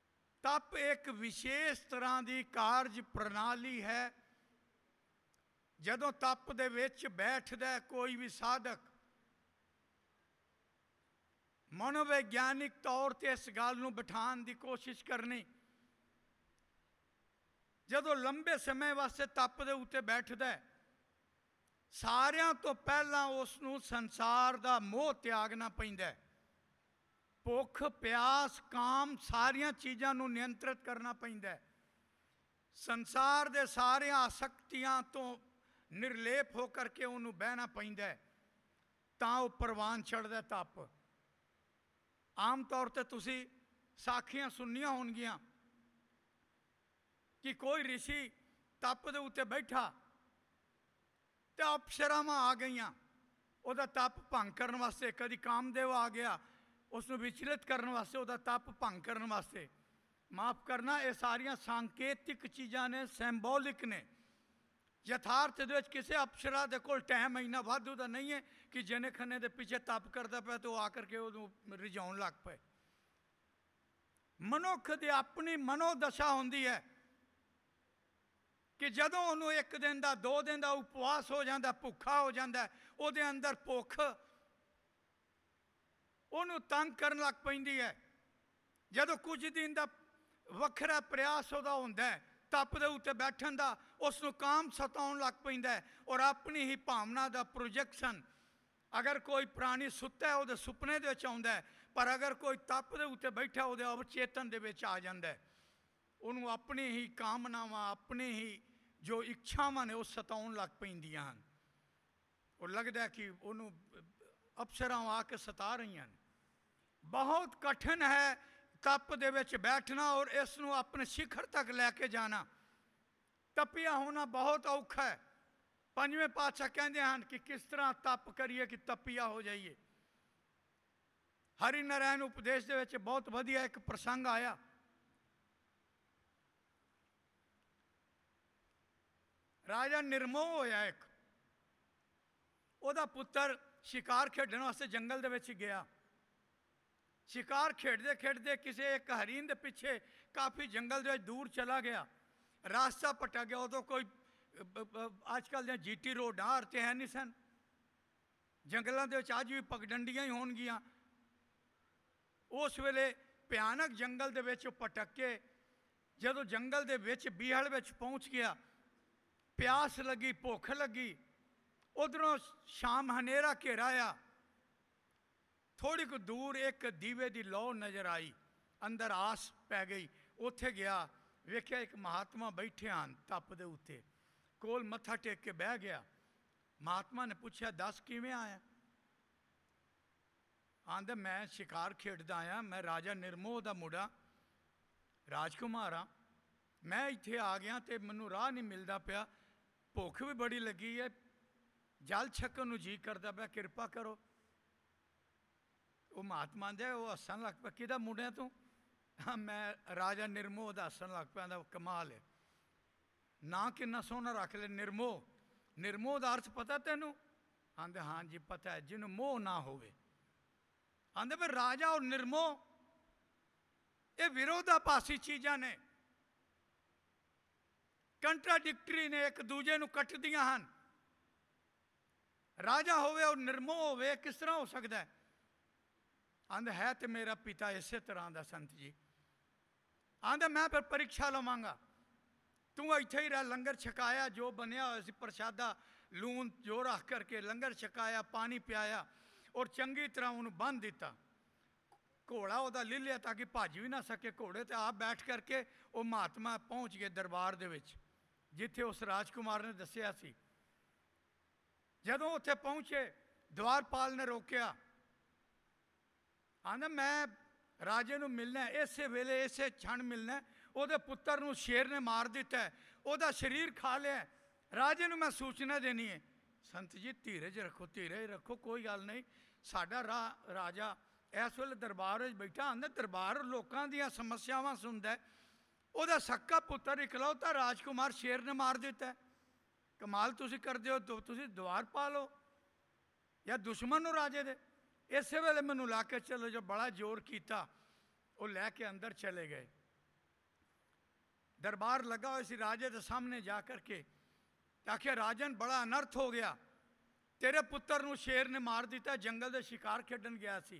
तप एक विशेष तरह की कार्य प्रणाली है ਜਦੋਂ ਤਪ ਦੇ ਵਿੱਚ ਬੈਠਦਾ ਕੋਈ ਵੀ ਸਾਧਕ, ਮਨੋਵਿਗਿਆਨਿਕ ਤੌਰ 'ਤੇ ਇਸ ਗੱਲ ਨੂੰ ਬਿਠਾਉਣ ਦੀ ਕੋਸ਼ਿਸ਼ ਕਰਨੀ, ਜਦੋਂ ਲੰਬੇ ਸਮੇਂ ਵਾਸਤੇ ਤਪ ਦੇ ਉੱਤੇ ਬੈਠਦਾ ਹੈ, ਸਾਰਿਆਂ ਤੋਂ ਪਹਿਲਾਂ ਉਸ ਨੂੰ ਸੰਸਾਰ ਦਾ ਮੋਹ ਤਿਆਗਣਾ ਪੈਂਦਾ ਹੈ। ਭੁੱਖ, ਪਿਆਸ, ਕਾਮ, ਸਾਰੀਆਂ ਚੀਜ਼ਾਂ ਨੂੰ ਨਿਯੰਤਰਿਤ ਕਰਨਾ ਪੈਂਦਾ ਹੈ। ਸੰਸਾਰ ਦੇ ਸਾਰੀਆਂ ਆਸਕਤੀਆਂ ਤੋਂ ਨਿਰਲੇਪ ਹੋ ਕਰਕੇ ਉਹਨੂੰ ਬਹਿਣਾ ਪੈਂਦਾ ਹੈ, ਤਾਂ ਉਹ ਪ੍ਰਵਾਨ ਚੜ੍ਹਦਾ ਤਪ। ਆਮ ਤੌਰ 'ਤੇ ਤੁਸੀਂ ਸਾਖੀਆਂ ਸੁਣੀਆਂ ਹੋਣਗੀਆਂ ਕਿ ਕੋਈ ਰਿਸ਼ੀ ਤਪ ਦੇ ਉੱਤੇ ਬੈਠਾ ਤੇ ਅਪਸਰਾਵਾਂ ਆ ਗਈਆਂ ਉਹਦਾ ਤਪ ਭੰਗ ਕਰਨ ਵਾਸਤੇ। ਕਦੀ ਕਾਮਦੇਵ ਆ ਗਿਆ ਉਸ ਨੂੰ ਵਿਚਲਿਤ ਕਰਨ ਵਾਸਤੇ, ਉਹਦਾ ਤਪ ਭੰਗ ਕਰਨ ਵਾਸਤੇ। ਮਾਫ ਕਰਨਾ, ਇਹ ਸਾਰੀਆਂ ਸਾਂਕੇਤਿਕ ਚੀਜ਼ਾਂ ਨੇ, ਸਿੰਬੋਲਿਕ ਨੇ। ਯਥਾਰਥ ਦੇ ਵਿੱਚ ਕਿਸੇ ਅਪਸਰਾ ਦੇ ਕੋਲ ਟਾਈਮ ਇੰਨਾ ਵਾਧੂ ਦਾ ਨਹੀਂ ਹੈ ਕਿ ਜਨੇ ਖੰਨੇ ਦੇ ਪਿੱਛੇ ਤਪ ਕਰਦਾ ਪਿਆ ਤੇ ਉਹ ਆ ਕਰਕੇ ਉਹਨੂੰ ਰਿਝਾਉਣ ਲੱਗ ਪਏ। ਮਨੁੱਖ ਦੀ ਆਪਣੀ ਮਨੋਦਸ਼ਾ ਹੁੰਦੀ ਹੈ ਕਿ ਜਦੋਂ ਉਹਨੂੰ ਇੱਕ ਦਿਨ ਦਾ, 2 ਦਿਨ ਦਾ ਉਪਵਾਸ ਹੋ ਜਾਂਦਾ, ਭੁੱਖਾ ਹੋ ਜਾਂਦਾ, ਉਹਦੇ ਅੰਦਰ ਭੁੱਖ ਉਹਨੂੰ ਤੰਗ ਕਰਨ ਲੱਗ ਪੈਂਦੀ ਹੈ। ਜਦੋਂ ਕੁਝ ਦਿਨ ਦਾ ਵੱਖਰਾ ਪ੍ਰਯਾਸ ਉਹਦਾ ਹੁੰਦਾ ਹੈ ਤਪ ਦੇ ਉੱਤੇ ਬੈਠਣ ਦਾ, ਉਸ ਨੂੰ ਕਾਮ ਸਤਾਉਣ ਲੱਗ ਪੈਂਦਾ ਹੈ ਔਰ ਆਪਣੀ ਹੀ ਭਾਵਨਾ ਦਾ ਪ੍ਰੋਜੈਕਸ਼ਨ। ਅਗਰ ਕੋਈ ਪ੍ਰਾਣੀ ਸੁੱਤਾ ਹੈ ਉਹਦੇ ਸੁਪਨੇ ਦੇ ਵਿੱਚ ਆਉਂਦਾ ਹੈ, ਪਰ ਅਗਰ ਕੋਈ ਤਪ ਦੇ ਉੱਤੇ ਬੈਠਾ ਉਹਦੇ ਅਵਚੇਤਨ ਦੇ ਵਿੱਚ ਆ ਜਾਂਦਾ ਹੈ। ਉਹਨੂੰ ਆਪਣੀ ਹੀ ਕਾਮਨਾਵਾਂ, ਆਪਣੀ ਹੀ ਜੋ ਇੱਛਾਵਾਂ ਨੇ ਉਹ ਸਤਾਉਣ ਲੱਗ ਪੈਂਦੀਆਂ ਹਨ। ਉਹ ਲੱਗਦਾ ਕਿ ਉਹਨੂੰ ਅਪਸਰਾਵਾਂ ਆ ਕੇ ਸਤਾ ਰਹੀਆਂ ਨੇ। ਬਹੁਤ ਕਠਿਨ ਹੈ ਤਪ ਦੇ ਵਿੱਚ ਬੈਠਣਾ ਔਰ ਇਸ ਨੂੰ ਆਪਣੇ ਸਿਖਰ ਤੱਕ ਲੈ ਕੇ ਜਾਣਾ। ਤਪੀਆ ਹੋਣਾ ਬਹੁਤ ਔਖਾ ਹੈ। ਪੰਜਵੇਂ ਪਾਤਸ਼ਾਹ ਕਹਿੰਦੇ ਹਨ ਕਿ ਕਿਸ ਤਰ੍ਹਾਂ ਤਪ ਕਰੀਏ ਕਿ ਤਪੀਆ ਹੋ ਜਾਈਏ। ਹਰੀ ਨਾਰਾਇਣ ਉਪਦੇਸ਼ ਦੇ ਵਿੱਚ ਬਹੁਤ ਵਧੀਆ ਇੱਕ ਪ੍ਰਸੰਗ ਆਇਆ। ਰਾਜਾ ਨਿਰਮੋਹ ਹੋਇਆ ਇੱਕ, ਉਹਦਾ ਪੁੱਤਰ ਸ਼ਿਕਾਰ ਖੇਡਣ ਵਾਸਤੇ ਜੰਗਲ ਦੇ ਵਿੱਚ ਗਿਆ। ਸ਼ਿਕਾਰ ਖੇਡਦੇ ਖੇਡਦੇ ਕਿਸੇ ਇੱਕ ਹਰੀਨ ਦੇ ਪਿੱਛੇ ਕਾਫੀ ਜੰਗਲ ਦੇ ਵਿੱਚ ਦੂਰ ਚਲਾ ਗਿਆ। ਰਾਸਤਾ ਭਟਕ ਗਿਆ। ਉਦੋਂ ਕੋਈ ਅੱਜ ਕੱਲ੍ਹ ਦੀਆਂ GT ਰੋਡਾਂ ਤੇ ਹੈ ਨਹੀਂ ਸਨ। ਜੰਗਲਾਂ ਦੇ ਵਿੱਚ ਅੱਜ ਵੀ ਪਗਡੰਡੀਆਂ ਹੀ ਹੋਣਗੀਆਂ। ਉਸ ਵੇਲੇ ਭਿਆਨਕ ਜੰਗਲ ਦੇ ਵਿੱਚ ਉਹ ਭਟਕ ਕੇ ਜਦੋਂ ਜੰਗਲ ਦੇ ਵਿੱਚ ਬੀਹੜ ਵਿੱਚ ਪਹੁੰਚ ਗਿਆ, ਪਿਆਸ ਲੱਗੀ, ਭੁੱਖ ਲੱਗੀ। ਉਧਰੋਂ ਸ਼ਾਮ ਹਨੇਰਾ ਘੇਰਾ ਆ। ਥੋੜ੍ਹੀ ਕੁ ਦੂਰ ਇੱਕ ਦੀਵੇ ਦੀ ਲੌ ਨਜ਼ਰ ਆਈ। ਅੰਦਰ ਆਸ ਪੈ ਗਈ। ਉੱਥੇ ਗਿਆ, ਵੇਖਿਆ ਇੱਕ ਮਹਾਤਮਾ ਬੈਠੇ ਹਨ ਤਪ ਦੇ ਉੱਤੇ। ਕੋਲ ਮੱਥਾ ਟੇਕ ਕੇ ਬਹਿ ਗਿਆ। ਮਹਾਤਮਾ ਨੇ ਪੁੱਛਿਆ, ਦੱਸ ਕਿਵੇਂ ਆਇਆ? ਆਂਦਾ, ਮੈਂ ਸ਼ਿਕਾਰ ਖੇਡਦਾ ਆਇਆ, ਮੈਂ ਰਾਜਾ ਨਿਰਮੋਹ ਦਾ ਮੁੰਡਾ, ਰਾਜਕੁਮਾਰ ਹਾਂ। ਮੈਂ ਇੱਥੇ ਆ ਗਿਆ ਤੇ ਮੈਨੂੰ ਰਾਹ ਨਹੀਂ ਮਿਲਦਾ ਪਿਆ, ਭੁੱਖ ਵੀ ਬੜੀ ਲੱਗੀ ਹੈ, ਜਲ ਛਕਣ ਨੂੰ ਜੀ ਕਰਦਾ ਪਿਆ, ਕਿਰਪਾ ਕਰੋ। ਉਹ ਮਹਾਤਮਾ ਦੇ ਉਹ ਹੱਸਣ ਲੱਗ ਪਿਆ, ਕਿਹਦਾ ਮੁੰਡਾ ਤੂੰ? ਹਾਂ, ਮੈਂ ਰਾਜਾ ਨਿਰਮੋਹ ਦਾ। ਹੱਸਣ ਲੱਗ ਪਿਆ, ਦਾ ਕਮਾਲ ਹੈ, ਨਾਂ ਕਿੰਨਾ ਸੋਹਣਾ ਰੱਖ ਲਿਆ, ਨਿਰਮੋਹ। ਨਿਰਮੋਹ ਦਾ ਅਰਥ ਪਤਾ ਤੈਨੂੰ? ਆਂਦੇ ਹਾਂ ਜੀ ਪਤਾ ਹੈ, ਜਿਹਨੂੰ ਮੋਹ ਨਾ ਹੋਵੇ। ਆਂਦੇ ਫਿਰ ਰਾਜਾ ਔਰ ਨਿਰਮੋਹ ਇਹ ਵਿਰੋਧਾਭਾਸੀ ਚੀਜ਼ਾਂ ਨੇ, ਕੰਟਰਾਡਿਕਟਰੀ ਨੇ, ਇੱਕ ਦੂਜੇ ਨੂੰ ਕੱਟਦੀਆਂ ਹਨ। ਰਾਜਾ ਹੋਵੇ ਔਰ ਨਿਰਮੋਹ ਹੋਵੇ, ਕਿਸ ਤਰ੍ਹਾਂ ਹੋ ਸਕਦਾ ਹੈ? ਆਂਦਾ ਹੈ ਤੇ ਮੇਰਾ ਪਿਤਾ ਇਸੇ ਤਰ੍ਹਾਂ ਦਾ ਸੰਤ ਜੀ। ਆਂਦਾ ਮੈਂ ਫਿਰ ਪਰੀਖਿਆ ਲਵਾਂਗਾ, ਤੂੰ ਇੱਥੇ ਹੀ ਰਹਿ। ਲੰਗਰ ਛਕਾਇਆ, ਜੋ ਬਣਿਆ ਹੋਇਆ ਸੀ ਪ੍ਰਸ਼ਾਦਾ, ਲੂਣ ਜੋ ਰੱਖ ਕਰਕੇ ਲੰਗਰ ਛਕਾਇਆ, ਪਾਣੀ ਪਿਆਇਆ ਔਰ ਚੰਗੀ ਤਰ੍ਹਾਂ ਉਹਨੂੰ ਬੰਨ੍ਹ ਦਿੱਤਾ। ਘੋੜਾ ਉਹਦਾ ਲੈ ਲਿਆ ਤਾਂ ਕਿ ਭੱਜ ਵੀ ਨਾ ਸਕੇ। ਘੋੜੇ 'ਤੇ ਆਪ ਬੈਠ ਕਰਕੇ ਉਹ ਮਹਾਤਮਾ ਪਹੁੰਚ ਗਏ ਦਰਬਾਰ ਦੇ ਵਿੱਚ, ਜਿੱਥੇ ਉਸ ਰਾਜਕੁਮਾਰ ਨੇ ਦੱਸਿਆ ਸੀ। ਜਦੋਂ ਉੱਥੇ ਪਹੁੰਚੇ, ਦਵਾਰਪਾਲ ਨੇ ਰੋਕਿਆ। ਆਂਦਾ ਮੈਂ ਰਾਜੇ ਨੂੰ ਮਿਲਣਾ, ਇਸੇ ਵੇਲੇ ਇਸੇ ਛਣ ਮਿਲਣਾ। ਉਹਦੇ ਪੁੱਤਰ ਨੂੰ ਸ਼ੇਰ ਨੇ ਮਾਰ ਦਿੱਤਾ, ਉਹਦਾ ਸਰੀਰ ਖਾ ਲਿਆ। ਰਾਜੇ ਨੂੰ ਮੈਂ ਸੂਚਨਾ ਦੇਣੀ ਹੈ। ਸੰਤ ਜੀ ਧੀਰਜ ਰੱਖੋ, ਧੀਰਜ ਰੱਖੋ, ਕੋਈ ਗੱਲ ਨਹੀਂ। ਸਾਡਾ ਰਾਜਾ ਇਸ ਵੇਲੇ ਦਰਬਾਰ ਵਿੱਚ ਬੈਠਾ। ਆਂਦਾ ਦਰਬਾਰ ਲੋਕਾਂ ਦੀਆਂ ਸਮੱਸਿਆਵਾਂ ਸੁਣਦਾ, ਉਹਦਾ ਸੱਕਾ ਪੁੱਤਰ ਇਕਲੌਤਾ ਰਾਜਕੁਮਾਰ ਸ਼ੇਰ ਨੇ ਮਾਰ ਦਿੱਤਾ। ਕਮਾਲ ਤੁਸੀਂ ਕਰਦੇ ਹੋ। ਤੁਸੀਂ ਦਵਾਰਪਾਲ ਹੋ ਜਾਂ ਦੁਸ਼ਮਣ ਹੋ ਰਾਜੇ ਦੇ? ਇਸੇ ਵੇਲੇ ਮੈਨੂੰ ਲਾ ਕੇ ਚਲੋ। ਜੋ ਬੜਾ ਜ਼ੋਰ ਕੀਤਾ, ਉਹ ਲੈ ਕੇ ਅੰਦਰ ਚਲੇ ਗਏ। ਦਰਬਾਰ ਲੱਗਾ ਹੋਇਆ ਸੀ। ਰਾਜੇ ਦੇ ਸਾਹਮਣੇ ਜਾ ਕਰਕੇ आख्या राजन बड़ा अनर्थ हो गया, तेरे पुत्र नूं शेर ने मार दिता, जंगल दे शिकार खेडन गया सी,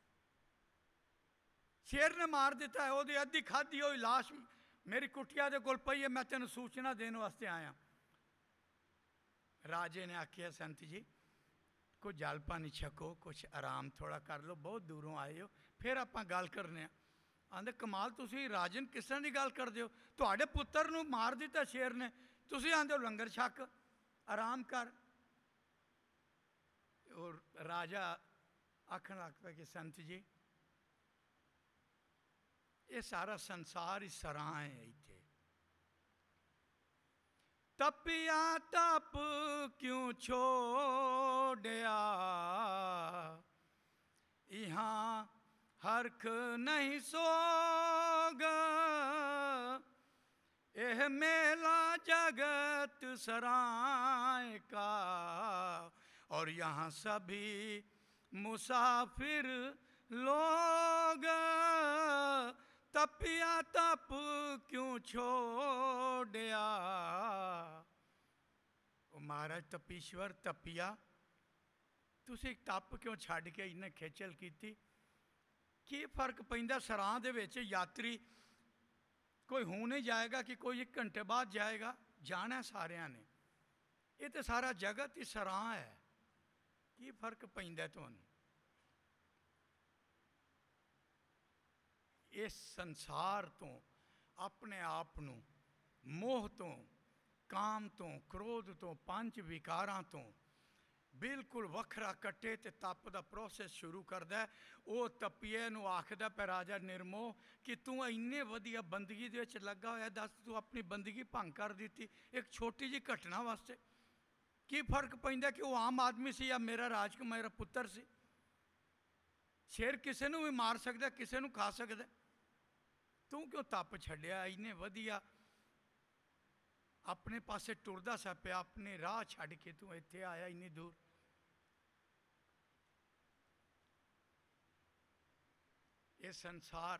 शेर ने मार दिता है, वो अद्धी खाधी हुई लाश मेरी कुटिया दे कोल पई है, मैं तेन सूचना देने वास्ते आया। राजे ने आख्या संत जी कुछ जल पानी छको, कुछ आराम थोड़ा कर लो, बहुत दूरों आए हो, फिर आप गल करने। आंदे कमाल, तुसी राजन किस तरह की गल करते हो, तुहाडे पुत्र नूं मार दिता शेर ने, तुसी आंदे हो लंगर छक आराम कर। और राजा आखन लग पिया कि संत जी ये सारा संसार ही सराह है, इत्थे तपिया तप क्यों छोड़या, यहाँ हरख नहीं सोग, यह मेला जगत सराय का, और यहाँ सभी मुसाफिर लोग, तपिया तप क्यों छोड़या। महाराज तपीश्वर तपिया, तुसी तप क्यों छड़ के इन्हें खेचल की? की फर्क पैंदा सराह दे विच यात्री कोई हूँ नहीं जाएगा कि कोई 1 घंटे बाद जाएगा, जाना सारिया ने, ये तो सारा जगत ही सराह है, की फर्क पैंदा तुहानूं? इस संसार तो अपने आप नूं मोह तो, काम तो, क्रोध तो, 5 विकारां तो बिल्कुल वखरा कट्टे ते तप का प्रोसैस शुरू करता है। वो तपिए नूं आखदा पे राजा निर्मोह कि तू इन्ने वधिया बंदगी दे विच लगा होया, दस तू अपनी बंदगी भंग कर दी एक छोटी जी घटना वास्ते, की फर्क पैंदा कि वो आम आदमी सी या मेरा राजकुमार पुत्र सी? शेर किसी नूं भी मार सकदा, किसी नूं खा सकदा, तू क्यों तप छड्डिया? इन्ने वधिया अपने पासे टुरदा सा पिया, अपने राह छड्ड के तू इत्थे आया इन्नी दूर। ये संसार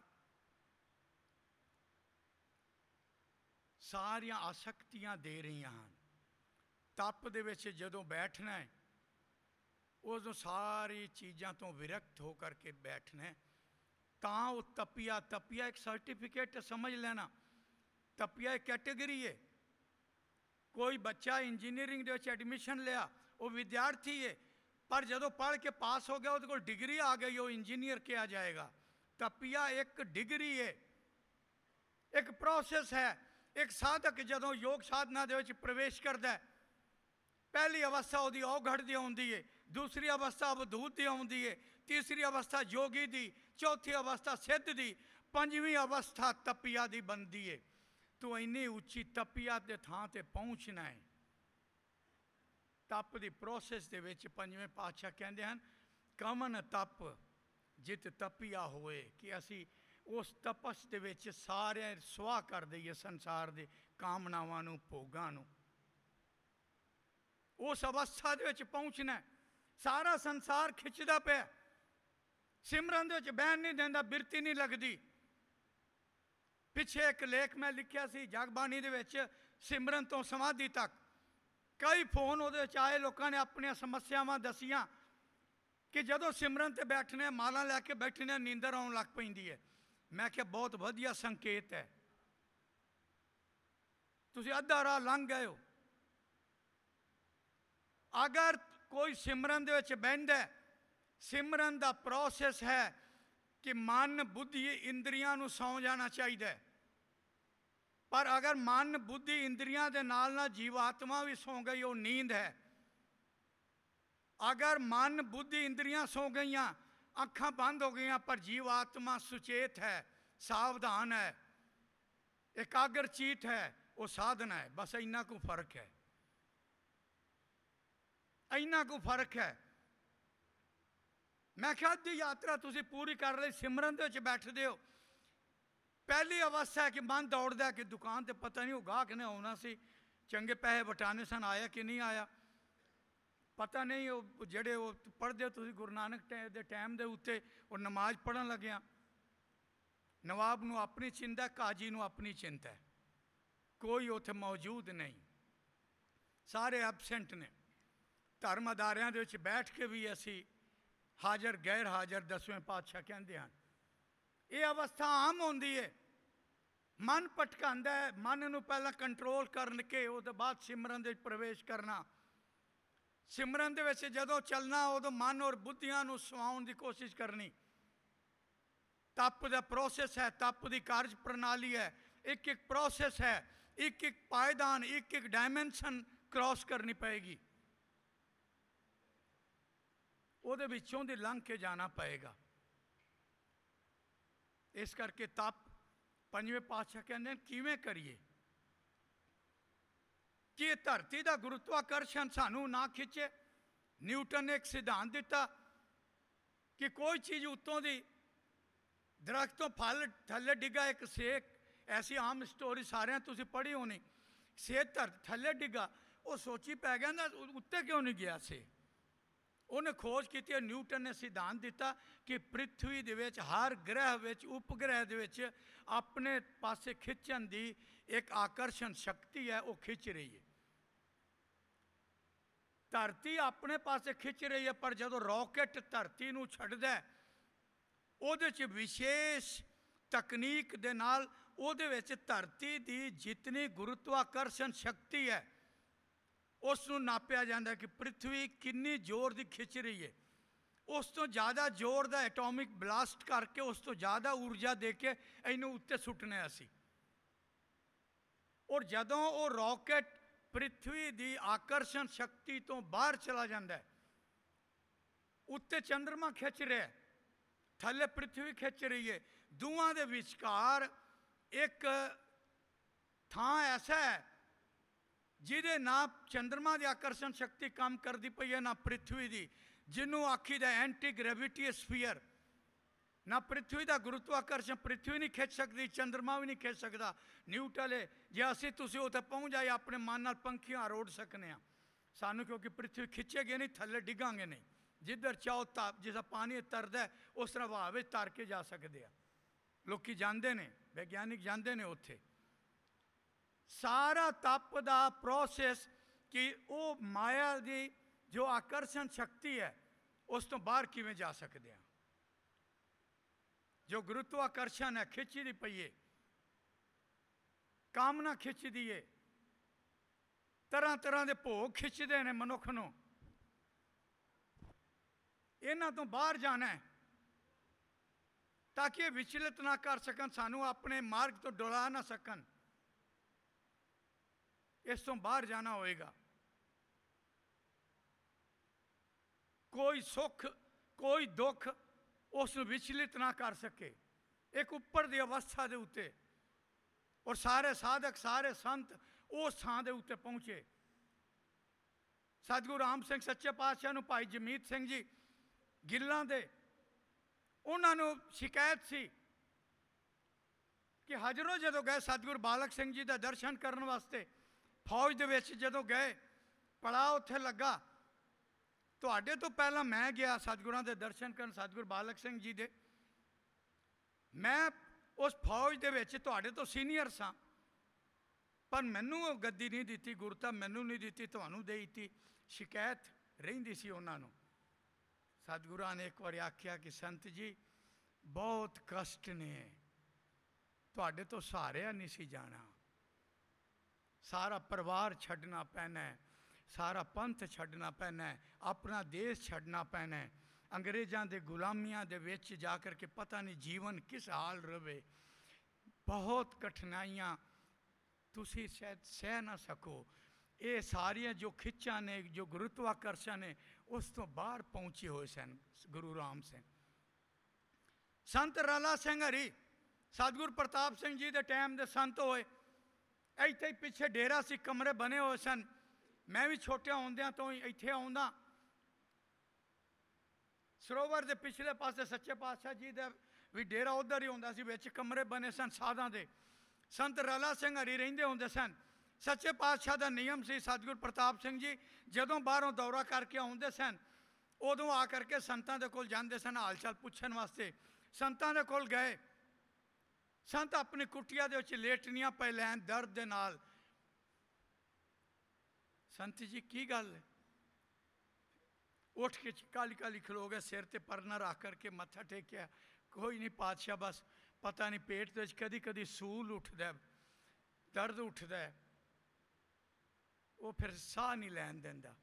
सारियां आसक्तियां दे रही हैं। तप दे विच जदों बैठना है उदों सारी चीज़ों तो विरक्त होकर के बैठना है, तां वो तपिया। तपिया एक सर्टिफिकेट समझ लेना, तपिया एक कैटेगरी है। कोई बच्चा इंजीनियरिंग दे एडमिशन लिया, वो विद्यार्थी है, पर जदों पढ़ के पास हो गया वो को डिग्री आ गई, वो इंजीनियर किया जाएगा। तपिया एक डिग्री है, एक प्रोसेस है। एक साधक जदों योग साधना दे विच प्रवेश करता है, पहली अवस्था वो औघड़ दी आउंदी है, दूसरी अवस्था अवधूत दी आउंदी है, तीसरी अवस्था जोगी दी, चौथी अवस्था सिद्ध दी, 5वीं अवस्था तपिया दी बनती है। तू इन्नी उच्ची तपिया के थां ते पहुँचना है। तप की प्रोसैस दे विच 5वें पातशाह कहते हैं, कमन तप जित तपिया होए, कि असी उस तपस दे विच सारे सुआह कर दईए संसार दे कामनावां नूं, भोगां नूं। उस अवस्था दे विच पहुँचना है। सारा संसार खिंचदा पिया, सिमरन दे विच बहन नहीं देंदा, बिरती नहीं लगदी। पिछे एक लेख मैं लिखिया सी जगबाणी दे विच, सिमरन तो समाधि तक कई फोन उहदे विच आए, लोगों ने अपनी समस्यावां दसियां कि जदों सिमरन ते बैठने माला लैके बैठने नींदर आउण लग पैंदी है। मैं क्या बहुत वधिया संकेत है, तुसीं अद्धा राह लंघ गए हो। अगर कोई सिमरन दे विच बहिंदा है, सिमरन दा प्रोसैस है कि मन बुद्धि इंद्रियां नूं सौ जाना चाहिए, पर अगर मन बुद्धि इंद्रियां दे नाल नाल जीवात्मा भी सौ गई, वो नींद है। अगर मन बुद्धि इंद्रियां सौ गई, अखां बंद हो गई, पर जीवात्मा सुचेत है, सावधान है, एकाग्रचित है, वो साधना है। बस इन्ना को फर्क है, इन्ना को फर्क है। मैं क्या अद्धी यात्रा तुसी पूरी कर ली, सिमरन दे विच बैठदे हो। पहली अवस्था है कि मन दौड़दा है कि दुकान ते पता नहीं वो गाहक ने आना सी, चंगे पैसे बटाने सन, आया कि नहीं आया पता नहीं। वो जेड़े वो पढ़दे हो तुसी गुरु नानक दे टाइम दे उत्ते, वो नमाज पढ़न लग्या, नवाब नूं अपनी चिंता, काजी नूं अपनी चिंता है, कोई उत्थे मौजूद नहीं। ਸਾਰੇ ਐਬਸੈਂਟ ਨੇ। ਧਰਮ ਅਦਾਰਿਆਂ ਦੇ ਵਿੱਚ ਬੈਠ ਕੇ ਵੀ ਅਸੀਂ ਹਾਜ਼ਰ ਗੈਰ ਹਾਜ਼ਰ ਦਸਵੇਂ ਪਾਤਸ਼ਾਹ ਕਹਿੰਦੇ ਹਨ। ਇਹ ਅਵਸਥਾ ਆਮ ਹੁੰਦੀ ਹੈ। ਮਨ ਭਟਕਾਉਂਦਾ ਹੈ, ਮਨ ਨੂੰ ਪਹਿਲਾਂ ਕੰਟਰੋਲ ਕਰਨ ਕੇ ਉਹਦੇ ਬਾਅਦ ਸਿਮਰਨ ਦੇ ਵਿੱਚ ਪ੍ਰਵੇਸ਼ ਕਰਨਾ। ਸਿਮਰਨ ਦੇ ਵਿੱਚ ਜਦੋਂ ਚੱਲਣਾ ਉਦੋਂ ਮਨ ਔਰ ਬੁੱਧੀਆਂ ਨੂੰ ਸਵਾਉਣ ਦੀ ਕੋਸ਼ਿਸ਼ ਕਰਨੀ। ਤਪ ਦਾ ਪ੍ਰੋਸੈਸ ਹੈ, ਤਪ ਦੀ ਕਾਰਜ ਪ੍ਰਣਾਲੀ ਹੈ, ਇੱਕ ਇੱਕ ਪ੍ਰੋਸੈਸ ਹੈ, ਇੱਕ ਇੱਕ ਪਾਇਦਾਨ, ਇੱਕ ਇੱਕ ਡਾਇਮੈਂਸ਼ਨ ਕ੍ਰਾਸ ਕਰਨੀ ਪਏਗੀ। ਉਹਦੇ ਵਿੱਚੋਂ ਦੀ ਲੰਘ ਕੇ ਜਾਣਾ ਪਏਗਾ। ਇਸ ਕਰਕੇ ਤਪ ਪੰਜਵੇਂ ਪਾਤਸ਼ਾਹ ਕਹਿੰਦੇ ਨੇ ਕਿਵੇਂ ਕਰੀਏ ਕਿ ਇਹ ਧਰਤੀ ਦਾ ਗੁਰੂਤਵਾਕਰਸ਼ਣ ਸਾਨੂੰ ਨਾ ਖਿੱਚੇ। ਨਿਊਟਨ ਨੇ ਇੱਕ ਸਿਧਾਂਤ ਦਿੱਤਾ ਕਿ ਕੋਈ ਚੀਜ਼ ਉੱਤੋਂ ਦੀ ਦਰਖਤ ਤੋਂ ਫਲ ਥੱਲੇ ਡਿੱਗਾ, ਇੱਕ ਸੇਬ, ਐਸੀ ਆਮ ਸਟੋਰੀ ਸਾਰਿਆਂ ਤੁਸੀਂ ਪੜ੍ਹੀ ਹੋਣੀ। ਸੇਬ ਥੱਲੇ ਡਿੱਗਾ, ਉਹ ਸੋਚੀ ਪੈ ਗਿਆ ਨਾ ਉੱਤੇ ਕਿਉਂ ਨਹੀਂ ਗਿਆ ਸੇਬ। ਉਹਨੇ ਖੋਜ ਕੀਤੀ। ਨਿਊਟਨ ਨੇ ਸਿਧਾਂਤ ਦਿੱਤਾ ਕਿ ਪ੍ਰਿਥਵੀ ਦੇ ਵਿੱਚ ਹਰ ਗ੍ਰਹਿ ਵਿੱਚ ਉਪਗ੍ਰਹਿ ਦੇ ਵਿੱਚ ਆਪਣੇ ਪਾਸੇ ਖਿੱਚਣ ਦੀ ਇੱਕ ਆਕਰਸ਼ਣ ਸ਼ਕਤੀ ਹੈ, ਉਹ ਖਿੱਚ ਰਹੀ ਹੈ। ਧਰਤੀ ਆਪਣੇ ਪਾਸੇ ਖਿੱਚ ਰਹੀ ਹੈ, ਪਰ ਜਦੋਂ ਰੌਕਟ ਧਰਤੀ ਨੂੰ ਛੱਡਦਾ ਉਹਦੇ 'ਚ ਵਿਸ਼ੇਸ਼ ਤਕਨੀਕ ਦੇ ਨਾਲ ਉਹਦੇ ਵਿੱਚ ਧਰਤੀ ਦੀ ਜਿਤਨੀ ਗੁਰੂਤਵਾਕਰਸ਼ਣ ਸ਼ਕਤੀ ਹੈ ਉਸ ਨੂੰ ਨਾਪਿਆ ਜਾਂਦਾ ਕਿ ਪ੍ਰਿਥਵੀ ਕਿੰਨੀ ਜ਼ੋਰ ਦੀ ਖਿੱਚ ਰਹੀ ਹੈ। ਉਸ ਤੋਂ ਜ਼ਿਆਦਾ ਜ਼ੋਰ ਦਾ ਐਟੋਮਿਕ ਬਲਾਸਟ ਕਰਕੇ ਉਸ ਤੋਂ ਜ਼ਿਆਦਾ ਊਰਜਾ ਦੇ ਕੇ ਇਹਨੂੰ ਉੱਤੇ ਸੁੱਟਣਾ ਅਸੀਂ। ਔਰ ਜਦੋਂ ਉਹ ਰੌਕਟ ਪ੍ਰਿਥਵੀ ਦੀ ਆਕਰਸ਼ਣ ਸ਼ਕਤੀ ਤੋਂ ਬਾਹਰ ਚਲਾ ਜਾਂਦਾ ਹੈ, ਉੱਤੇ ਚੰਦਰਮਾ ਖਿੱਚ ਰਿਹਾ, ਥੱਲੇ ਪ੍ਰਿਥਵੀ ਖਿੱਚ ਰਹੀ ਹੈ, ਦੋਵਾਂ ਦੇ ਵਿਚਕਾਰ ਇੱਕ ਥਾਂ ਐਸਾ ਹੈ ਜਿਹਦੇ ਨਾ ਚੰਦਰਮਾ ਦੀ ਆਕਰਸ਼ਣ ਸ਼ਕਤੀ ਕੰਮ ਕਰਦੀ ਪਈ ਹੈ, ਨਾ ਪ੍ਰਿਥਵੀ ਦੀ, ਜਿਹਨੂੰ ਆਖੀਦਾ ਐਂਟੀ ਗ੍ਰੈਵਿਟੀ ਸਫੀਅਰ। ਨਾ ਪ੍ਰਿਥਵੀ ਦਾ ਗੁਰੂਤਵਾਕਰਸ਼ਣ, ਪ੍ਰਿਥਵੀ ਨਹੀਂ ਖਿੱਚ ਸਕਦੀ, ਚੰਦਰਮਾ ਵੀ ਨਹੀਂ ਖਿੱਚ ਸਕਦਾ। ਨਿਊਟਨ ਹੈ, ਜੇ ਅਸੀਂ ਤੁਸੀਂ ਉੱਥੇ ਪਹੁੰਚ ਜਾਏ ਆਪਣੇ ਮਨ ਨਾਲ ਪੰਖੀਆਂ ਰੋੜ ਸਕਨੇ ਹਾਂ ਸਾਨੂੰ, ਕਿਉਂਕਿ ਪ੍ਰਿਥਵੀ ਖਿੱਚੇਗੀ ਨਹੀਂ, ਥੱਲੇ ਡਿੱਗਾਂਗੇ ਨਹੀਂ। ਜਿੱਧਰ ਚਾਹੋ ਤਾਪ, ਜਿਸ ਤਰ੍ਹਾਂ ਪਾਣੀ ਤਰਦਾ ਉਸ ਤਰ੍ਹਾਂ ਹਵਾ ਵਿੱਚ ਤਰ ਕੇ ਜਾ ਸਕਦੇ ਆ। ਲੋਕੀ ਜਾਂਦੇ ਨੇ, ਵਿਗਿਆਨਿਕ ਜਾਂਦੇ ਨੇ ਉੱਥੇ। ਸਾਰਾ ਤਪ ਦਾ ਪ੍ਰੋਸੈਸ ਕਿ ਉਹ ਮਾਇਆ ਦੀ ਜੋ ਆਕਰਸ਼ਣ ਸ਼ਕਤੀ ਹੈ ਉਸ ਤੋਂ ਬਾਹਰ ਕਿਵੇਂ ਜਾ ਸਕਦੇ ਆ। ਜੋ ਗੁਰੂਤਵਾਕਰਸ਼ਣ ਹੈ ਖਿੱਚਦੀ ਪਈ ਹੈ, ਕਾਮਨਾ ਖਿੱਚਦੀ ਹੈ, ਤਰ੍ਹਾਂ ਤਰ੍ਹਾਂ ਦੇ ਭੋਗ ਖਿੱਚਦੇ ਨੇ ਮਨੁੱਖ ਨੂੰ। ਇਹਨਾਂ ਤੋਂ ਬਾਹਰ ਜਾਣਾ ਹੈ ਤਾਂ ਕਿ ਇਹ ਵਿਚਲਿਤ ਨਾ ਕਰ ਸਕਣ, ਸਾਨੂੰ ਆਪਣੇ ਮਾਰਗ ਤੋਂ ਡੁਲਾ ਨਾ ਸਕਣ। ਇਸ ਤੋਂ ਬਾਹਰ ਜਾਣਾ ਹੋਏਗਾ। ਕੋਈ ਸੁੱਖ ਕੋਈ ਦੁੱਖ ਉਸ ਨੂੰ ਵਿਚਲਿਤ ਨਾ ਕਰ ਸਕੇ, ਇੱਕ ਉੱਪਰ ਦੀ ਅਵਸਥਾ ਦੇ ਉੱਤੇ। ਔਰ ਸਾਰੇ ਸਾਧਕ, ਸਾਰੇ ਸੰਤ ਉਸ ਥਾਂ ਦੇ ਉੱਤੇ ਪਹੁੰਚੇ। ਸਤਿਗੁਰੂ ਰਾਮ ਸਿੰਘ ਸੱਚੇ ਪਾਤਸ਼ਾਹ ਨੂੰ ਭਾਈ ਜਮੀਤ ਸਿੰਘ ਜੀ ਗਿੱਲਾਂ ਦੇ, ਉਹਨਾਂ ਨੂੰ ਸ਼ਿਕਾਇਤ ਸੀ ਕਿ ਹਜ਼ਰੋਂ ਜਦੋਂ ਗਏ ਸਤਿਗੁਰੂ ਬਾਲਕ ਸਿੰਘ ਜੀ ਦਾ ਦਰਸ਼ਨ ਕਰਨ ਵਾਸਤੇ, ਫੌਜ ਦੇ ਵਿੱਚ ਜਦੋਂ ਗਏ, ਪੜਾਅ ਉੱਥੇ ਲੱਗਾ। ਤੁਹਾਡੇ ਤੋਂ ਪਹਿਲਾਂ ਮੈਂ ਗਿਆ ਸਤਿਗੁਰਾਂ ਦੇ ਦਰਸ਼ਨ ਕਰਨ, ਸਤਿਗੁਰੂ ਬਾਲਕ ਸਿੰਘ ਜੀ ਦੇ। ਮੈਂ ਉਸ ਫੌਜ ਦੇ ਵਿੱਚ ਤੁਹਾਡੇ ਤੋਂ ਸੀਨੀਅਰ ਸਾਂ, ਪਰ ਮੈਨੂੰ ਉਹ ਗੱਦੀ ਨਹੀਂ ਦਿੱਤੀ, ਗੁਰਤਾ ਮੈਨੂੰ ਨਹੀਂ ਦਿੱਤੀ, ਤੁਹਾਨੂੰ ਦੇ ਦਿੱਤੀ। ਸ਼ਿਕਾਇਤ ਰਹਿੰਦੀ ਸੀ ਉਹਨਾਂ ਨੂੰ। ਸਤਿਗੁਰਾਂ ਨੇ ਇੱਕ ਵਾਰੀ ਆਖਿਆ ਕਿ ਸੰਤ ਜੀ ਬਹੁਤ ਕਸ਼ਟ ਨੇ, ਤੁਹਾਡੇ ਤੋਂ ਸਹਾਰਿਆ ਨਹੀਂ ਸੀ ਜਾਣਾ, ਸਾਰਾ ਪਰਿਵਾਰ ਛੱਡਣਾ ਪੈਣਾ, ਸਾਰਾ ਪੰਥ ਛੱਡਣਾ ਪੈਣਾ, ਆਪਣਾ ਦੇਸ਼ ਛੱਡਣਾ ਪੈਣਾ, ਅੰਗਰੇਜ਼ਾਂ ਦੇ ਗੁਲਾਮੀਆਂ ਦੇ ਵਿੱਚ ਜਾ ਕਰ ਕੇ ਪਤਾ ਨਹੀਂ ਜੀਵਨ ਕਿਸ ਹਾਲ ਰਵੇ, ਬਹੁਤ ਕਠਿਨਾਈਆਂ ਤੁਸੀਂ ਸ਼ਾਇਦ ਸਹਿ ਨਾ ਸਕੋ। ਇਹ ਸਾਰੀਆਂ ਜੋ ਖਿੱਚਾਂ ਨੇ, ਜੋ ਗੁਰੂਤਵਾਕਰਸ਼ਣ ਨੇ, ਉਸ ਤੋਂ ਬਾਹਰ ਪਹੁੰਚੇ ਹੋਏ ਸਨ ਗੁਰੂ ਰਾਮ ਸਿੰਘ। ਸੰਤ ਰਾਲਾ ਸਿੰਘ ਹਰੀ ਸਤਿਗੁਰ ਪ੍ਰਤਾਪ ਸਿੰਘ ਜੀ ਦੇ ਟਾਈਮ ਦੇ ਸੰਤ ਹੋਏ। ਇੱਥੇ ਹੀ ਪਿੱਛੇ ਡੇਰਾ ਸੀ, ਕਮਰੇ ਬਣੇ ਹੋਏ ਸਨ। ਮੈਂ ਵੀ ਛੋਟਿਆਂ ਹੁੰਦਿਆਂ ਤੋਂ ਹੀ ਇੱਥੇ ਆਉਂਦਾ। ਸਰੋਵਰ ਦੇ ਪਿਛਲੇ ਪਾਸੇ ਸੱਚੇ ਪਾਤਸ਼ਾਹ ਜੀ ਦਾ ਵੀ ਡੇਰਾ ਉੱਧਰ ਹੀ ਹੁੰਦਾ ਸੀ, ਵਿੱਚ ਕਮਰੇ ਬਣੇ ਸਨ ਸਾਧਾਂ ਦੇ। ਸੰਤ ਰਾਲਾ ਸਿੰਘ ਹਰੀ ਰਹਿੰਦੇ ਹੁੰਦੇ ਸਨ। ਸੱਚੇ ਪਾਤਸ਼ਾਹ ਦਾ ਨਿਯਮ ਸੀ, ਸਤਿਗੁਰ ਪ੍ਰਤਾਪ ਸਿੰਘ ਜੀ ਜਦੋਂ ਬਾਹਰੋਂ ਦੌਰਾ ਕਰਕੇ ਆਉਂਦੇ ਸਨ, ਉਦੋਂ ਆ ਕਰਕੇ ਸੰਤਾਂ ਦੇ ਕੋਲ ਜਾਂਦੇ ਸਨ ਹਾਲ ਚਾਲ ਪੁੱਛਣ ਵਾਸਤੇ। ਸੰਤਾਂ ਦੇ ਕੋਲ ਗਏ, ਸੰਤ ਆਪਣੀ ਕੁਟੀਆ ਦੇ ਵਿੱਚ ਲੇਟਣੀਆਂ ਪਏ ਲੈਣ ਦਰਦ ਦੇ ਨਾਲ। संत जी की गल है? उठ के काली काली खलो गए, सिर ते परना रख करके मत्था टेकिया। कोई नहीं पातशाह, बस पता नहीं पेट दे कदी कदी सूल उठदा, दर्द उठदा है, वो फिर साह नहीं लैन देंदा।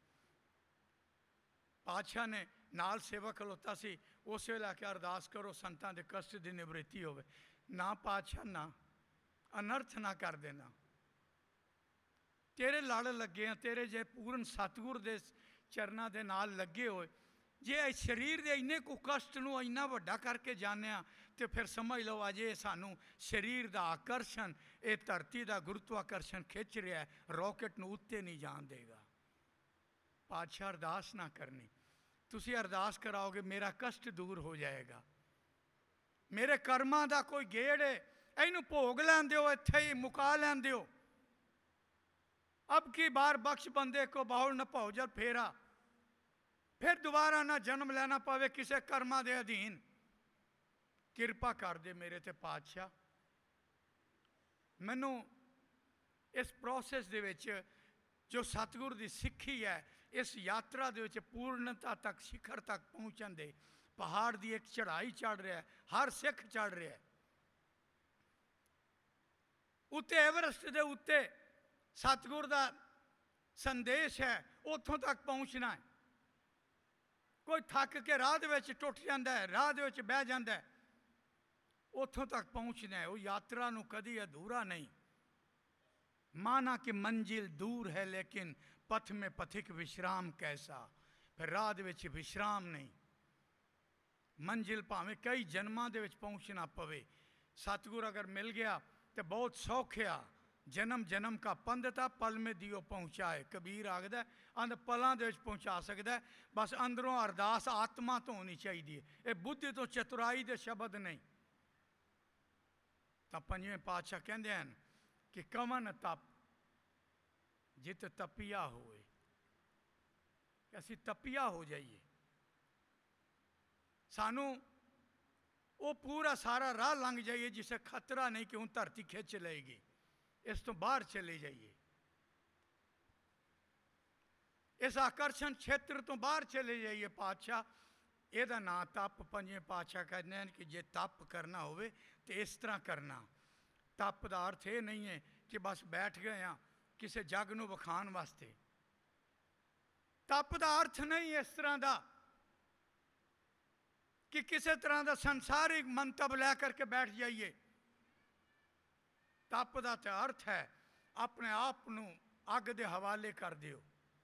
पातशाह ने नाल सेवा खलोता सी, उस वेले आख्या अरदास करो संतां दे कष्ट दी निवृत्ति होवे। ना पातशाह ना, अनर्थ ना कर देना, तेरे लड़ लगे हैं, तेरे जे पूर्ण सतगुर दे चरना दे नाल लगे होए, जे शरीर दे इन्ने को कष्ट नूं इन्ना वड्डा करके जाने, तो फिर समझ लो अज ये सानू शरीर का आकर्षण, ये धरती का गुरुत्वाकर्षण खिंच रहा है, रॉकेट नूं उत्ते नहीं जान देगा। पातशाह अरदास ना करनी, तुसी अरदास कराओगे मेरा कष्ट दूर हो जाएगा। मेरे कर्मां दा कोई गेड़ है, इनू भोग लैंदे हो, इत्थे ही मुका लैंदे हो। अब की बार बख्श बंदे को बाहुल न पाओ जब फेरा, फिर दोबारा ना जन्म लेना पवे किसी कर्मा दे अधीन। किरपा कर दे मेरे ते पातशाह। मैनू इस प्रोसेस दे विच जो सतगुर दी सिक्खी है, इस यात्रा दे विच पूर्णता तक, शिखर तक पहुँचन दे पहाड़ की एक चढ़ाई चढ़ रहा है, हर सिख चढ़ रहा है। उत्ते एवरेस्ट दे उत्ते सतगुर का संदेश है, उतों तक पहुँचना है। कोई थक के राह टुट जाता है, राह बह जाता है, उतों तक पहुँचना है। वो यात्रा नूं कदी अधूरा नहीं। माना कि मंजिल दूर है लेकिन पथ में पथिक विश्राम कैसा, फिर राह विश्राम नहीं। मंजिल भावें कई जन्मां दे विच पहुँचना पवे, सतगुर अगर मिल गया तो बहुत सौखिया। जन्म जन्म का पंधता पल में दियो पहुँचाए, कबीर आखदा अंद पलों के पहुँचा सकता है। बस अंदरों अरदास आत्मा तो होनी चाहिए, ये बुद्धि तो चतुराई के शब्द नहीं। तो पंजवें पातशाह कहते हैं कि कवन तप जित तपिया होए, असी तपिया हो जाइए। सानू वो पूरा सारा राह लंघ जाइए जिसे खतरा नहीं कि हूँ धरती खिंच लेगी, इस तो बाहर चले जाइए, इस आकर्षण क्षेत्र तो बाहर चले जाइए। पातशाह यदा ना तप, पंजवें पातशाह कहते हैं कि जे तप करना होवे तो इस तरह करना। तप का अर्थ ये नहीं है कि बस बैठ गए हाँ किसी जग नूं विखाण वास्ते। तप का अर्थ नहीं इस तरह का कि किसी तरह का संसारिक मंतव लै करके बैठ जाइए। तप का तो अर्थ है अपने आप नूं अग दे हवाले कर दियो।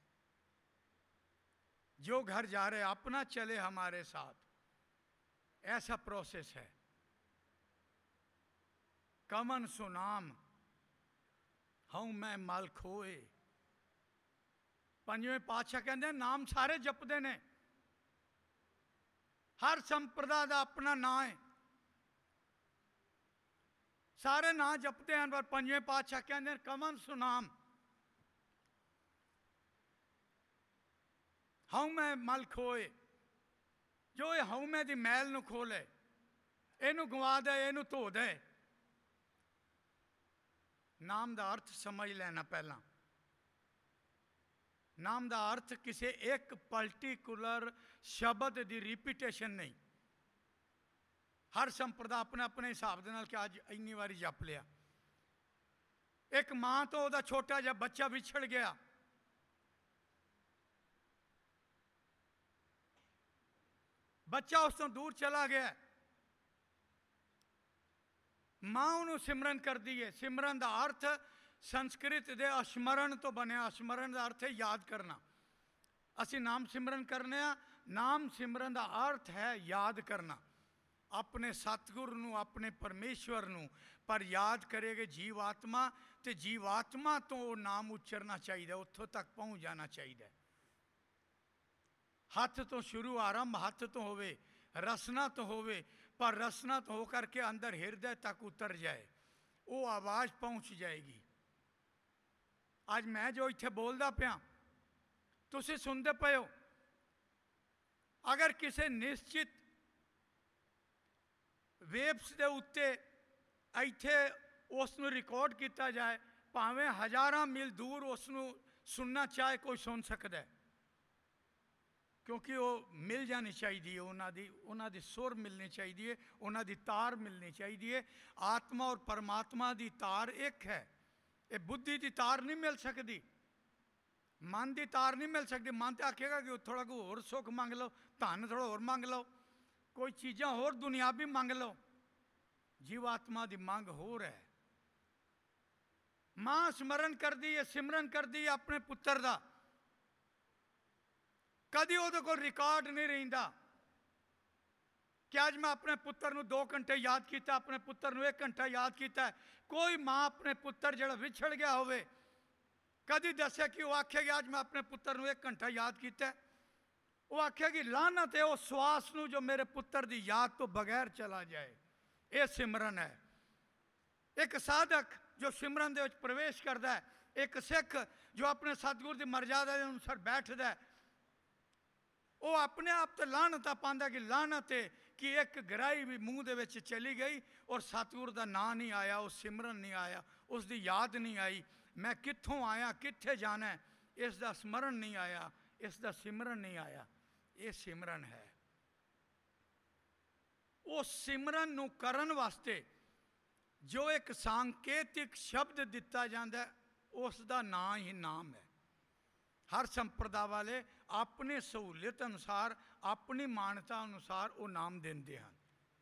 जो घर जा रहे अपना चले हमारे साथ, ऐसा प्रोसेस है। कमन सुनाम हूँ मैं मल खोए। पंजवें पातशाह कहते हैं नाम सारे जपते ने, हर संप्रदाय का अपना नाम है, सारे नाम जपते हैं। पर पंजवें पातशाह कहते हैं कमन सुनाम हूँ मैं मल खोए। जो ये हूँ मैं दी मैल नूं खोले, इनू गवा दे, इनू धो दे। नाम का अर्थ समझ लेना पहला। नाम का अर्थ किसी एक पर्टिकुलर शब्द की रिपीटेशन नहीं। हर संप्रदाय अपने अपने हिसाब के नाल कि अज इन्नी बारी जप लिया। एक मां तो वह छोटा जिहा बच्चा विछड़ गया, बच्चा उस तो दूर चला गया, मां उन्होंने सिमरन कर दी है। सिमरन का अर्थ संस्कृत दे अस्मरण तो बनया। अस्मरण का अर्थ है याद करना। असी नाम सिमरन करने, नाम सिमरन का अर्थ है याद करना। अपने सतगुर नूं, अपने परमेश्वर नूं पर याद करेगे जीवात्मा, तो जीवात्मा तो वो नाम उच्चरना चाहिए, उत्थों तक पहुँच जाना चाहिए। हथ तो शुरू आरंभ हथ तो होवे, रसना तो होवे, पर रसना तो होकर के अंदर हृदय तक उतर जाए, वो आवाज़ पहुँच जाएगी। आज मैं जो इत्थे बोलदा पिया तुसीं सुनते पे हो, अगर किसी निश्चित वेब्स के उत्ते इत्थे उसनूं रिकॉर्ड किया जाए, भावें हज़ारां मील दूर उसनूं सुनना चाहे कोई सुन सकता है, क्योंकि वो मिल जानी चाहिए, उन्हां दी सुर मिलनी चाहिए, उन्हां दी तार मिलनी चाहिए। आत्मा और परमात्मा दी तार एक है। ये बुद्धि की तार नहीं मिल सकती, मन की तार नहीं मिल सकती। मन तो आखेगा कि थोड़ा कोई होर सुख मंग लो, धन थोड़ा होर मंग लो, कोई चीज़ां होर दुनियावी मंग लो। जीवात्मा की मंग होर है। मां स्मरण करती है, सिमरन करती है अपने पुत्र का, कभी वो कोई रिकॉर्ड नहीं रहिंदा कि अज मैं अपने पुत्र को 2 घंटे याद किया, अपने पुत्र को 1 घंटा याद किया। कोई मां अपने पुत्र जो विछड़ गया होवे कभी दसे कि वह आखेगी अज मैं अपने पुत्र को 1 घंटा याद किया, वो आखेगी लानत है उस श्वास को जो मेरे पुत्र की याद तो बगैर चला जाए। ये सिमरन है। एक साधक जो सिमरन दे विच प्रवेश करता है, एक सिख जो अपने सतगुर की मर्यादा के अनुसार बैठता है, वो अपने आप तो लानत पाता कि लानत है कि एक गराई भी मूँह दे विच चली गई और सतगुर का नाम नहीं आया, उस सिमरन नहीं आया, उसकी याद नहीं आई। मैं कित्थों आया, कित्थे जाना है, इसका स्मरण नहीं आया, इसका सिमरन नहीं आया। ये सिमरन है। उस सिमरन नूं करन वास्ते जो एक सांकेतिक शब्द दिता जाता है, उसका नाम ही नाम है। हर संप्रदाय वाले अपनी सहूलियत अनुसार, अपनी मानता अनुसार वो नाम देंदे हैं।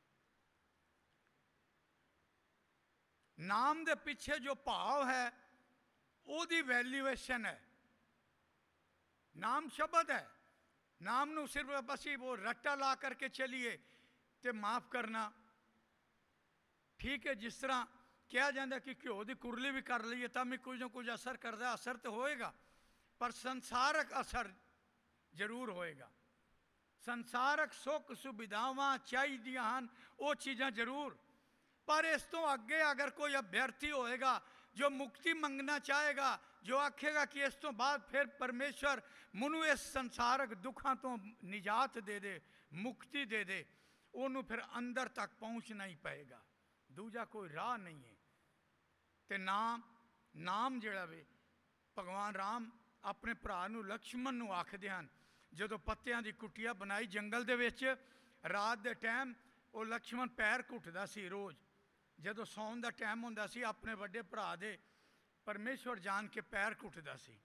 नाम दे पीछे जो भाव है उसकी वैल्यूएशन है। नाम शब्द है, नाम नूं सिर्फ असी वो रट्टा ला करके चलिए तो माफ़ करना ठीक है। जिस तरह कहा जाता कि घ्यो की कुरली भी कर लीए तो भी कुछ ना कुछ असर करता, असर तो होएगा, पर संसारक असर जरूर होएगा। संसारक सुख सुविधावां चाहिदियां हैं, वो चीज़ां जरूर, पर इस तो अगे अगर कोई अभ्यर्थी होएगा जो मुक्ति मंगना चाहेगा, जो आखेगा कि इस तो बाद फिर परमेश्वर मनु इस संसारक दुखों तो निजात दे दे, मुक्ति दे दे, उन्होंने फिर अंदर तक पहुँचना ही पएगा, दूजा कोई राह नहीं है। तो नाम जिहड़ा वे भगवान राम अपने भरा नूं लक्ष्मण नूं आखदे हन। जदों पत्तियां दी कुटिया बनाई जंगल दे विच, रात दे टाइम वो लक्ष्मण पैर घुटदा सी रोज़, जदों सौन का टाइम हुंदा सी अपने वड्डे भरा दे परमेश्वर जान के पैर घुटदा सी।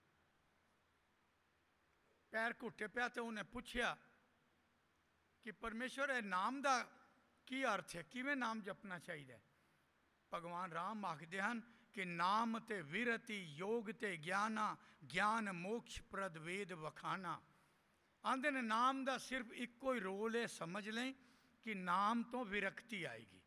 पैर घुटे पिया तो उन्हें पुछया कि परमेश्वर ये नाम का की अर्थ है, किवें नाम जपना चाहिए। भगवान राम आखदे हन कि नाम ते विरति योग ते ज्ञाना, ज्ञान मोक्ष प्रद वेद वखाना। आंदे ने नाम का सिर्फ एको ही रोल है, समझ लें कि नाम तो विरक्ति आएगी।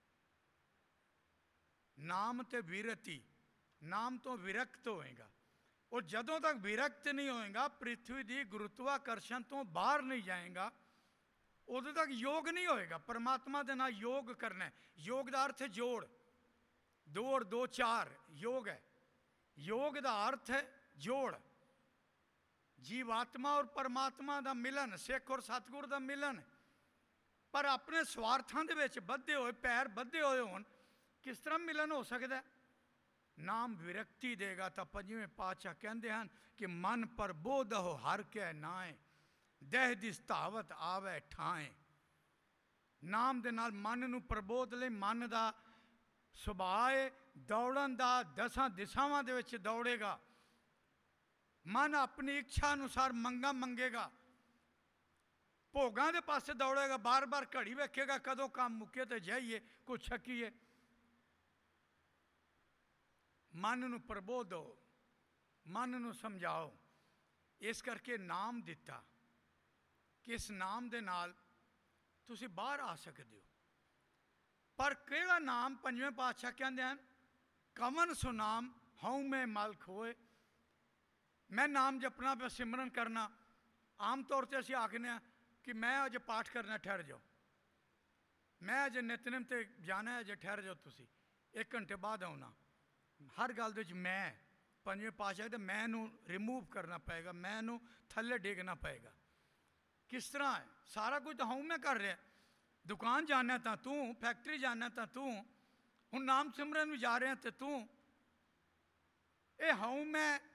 नाम ते विरति, नाम तो विरक्त होएगा, और जदों तक विरक्त नहीं होएगा, पृथ्वी की गुरुत्वाकर्षण तो बाहर नहीं जाएगा, उदों तक योग नहीं होएगा। परमात्मा के नाल योग करना है। योग का अर्थ है जोड़, 2 और 2 4 योग है। योग का अर्थ है जोड़, जीवात्मा और परमात्मा का मिलन, सिख और सतगुर का मिलन। पर अपने स्वार्थों के बधे हुए पैर बधे हुए होन, किस तरह मिलन हो सकता है। नाम विरक्ति देगा। तो 5वें पातशाह कहते हैं कि मन पर बोध हो हर के नाए, देह दी स्थावत आवे ठाए। नाम दे नाल मन नूं प्रबोध ले, मन का सुभाव है दौड़न का, 10 दिशावां दे विच दौड़ेगा। मन अपनी इच्छा अनुसार मंगा मंगेगा, भोगां दे पासे दौड़ेगा, बार बार घड़ी वेखेगा कदों काम मुके तो जाइए कुछ छकीए। मन नूं प्रबोधो, मन नूं समझाओ। इस करके नाम दिता कि इस नाम दे नाल तुसीं बाहर आ सकते हो। पर केड़ा नाम 5वें पातशाह कहते हैं, कवन सुनाम हऊँ मैं मल खोए। मैं नाम जपना पे सिमरन करना, आम तौर पर असीं आखने कि मैं अज पाठ करना, ठहर जाओ, मैं अज नितनेम ते जाना है, अज ठहर जाओ, तुसीं 1 घंटे बाद आना। हर गल दे विच मैं 5वें पातशाह ते मैं नूं रिमूव करना पएगा, मैं नूं थल्ले डिगना पएगा। किस तरह है, सारा कुछ तो हूँ मैं कर रहा। दुकान जाना तो तू, फैक्ट्री जाना तो तू, हुण नाम सिमरन भी जा रहे हैं तो तू। ये हूँ मैं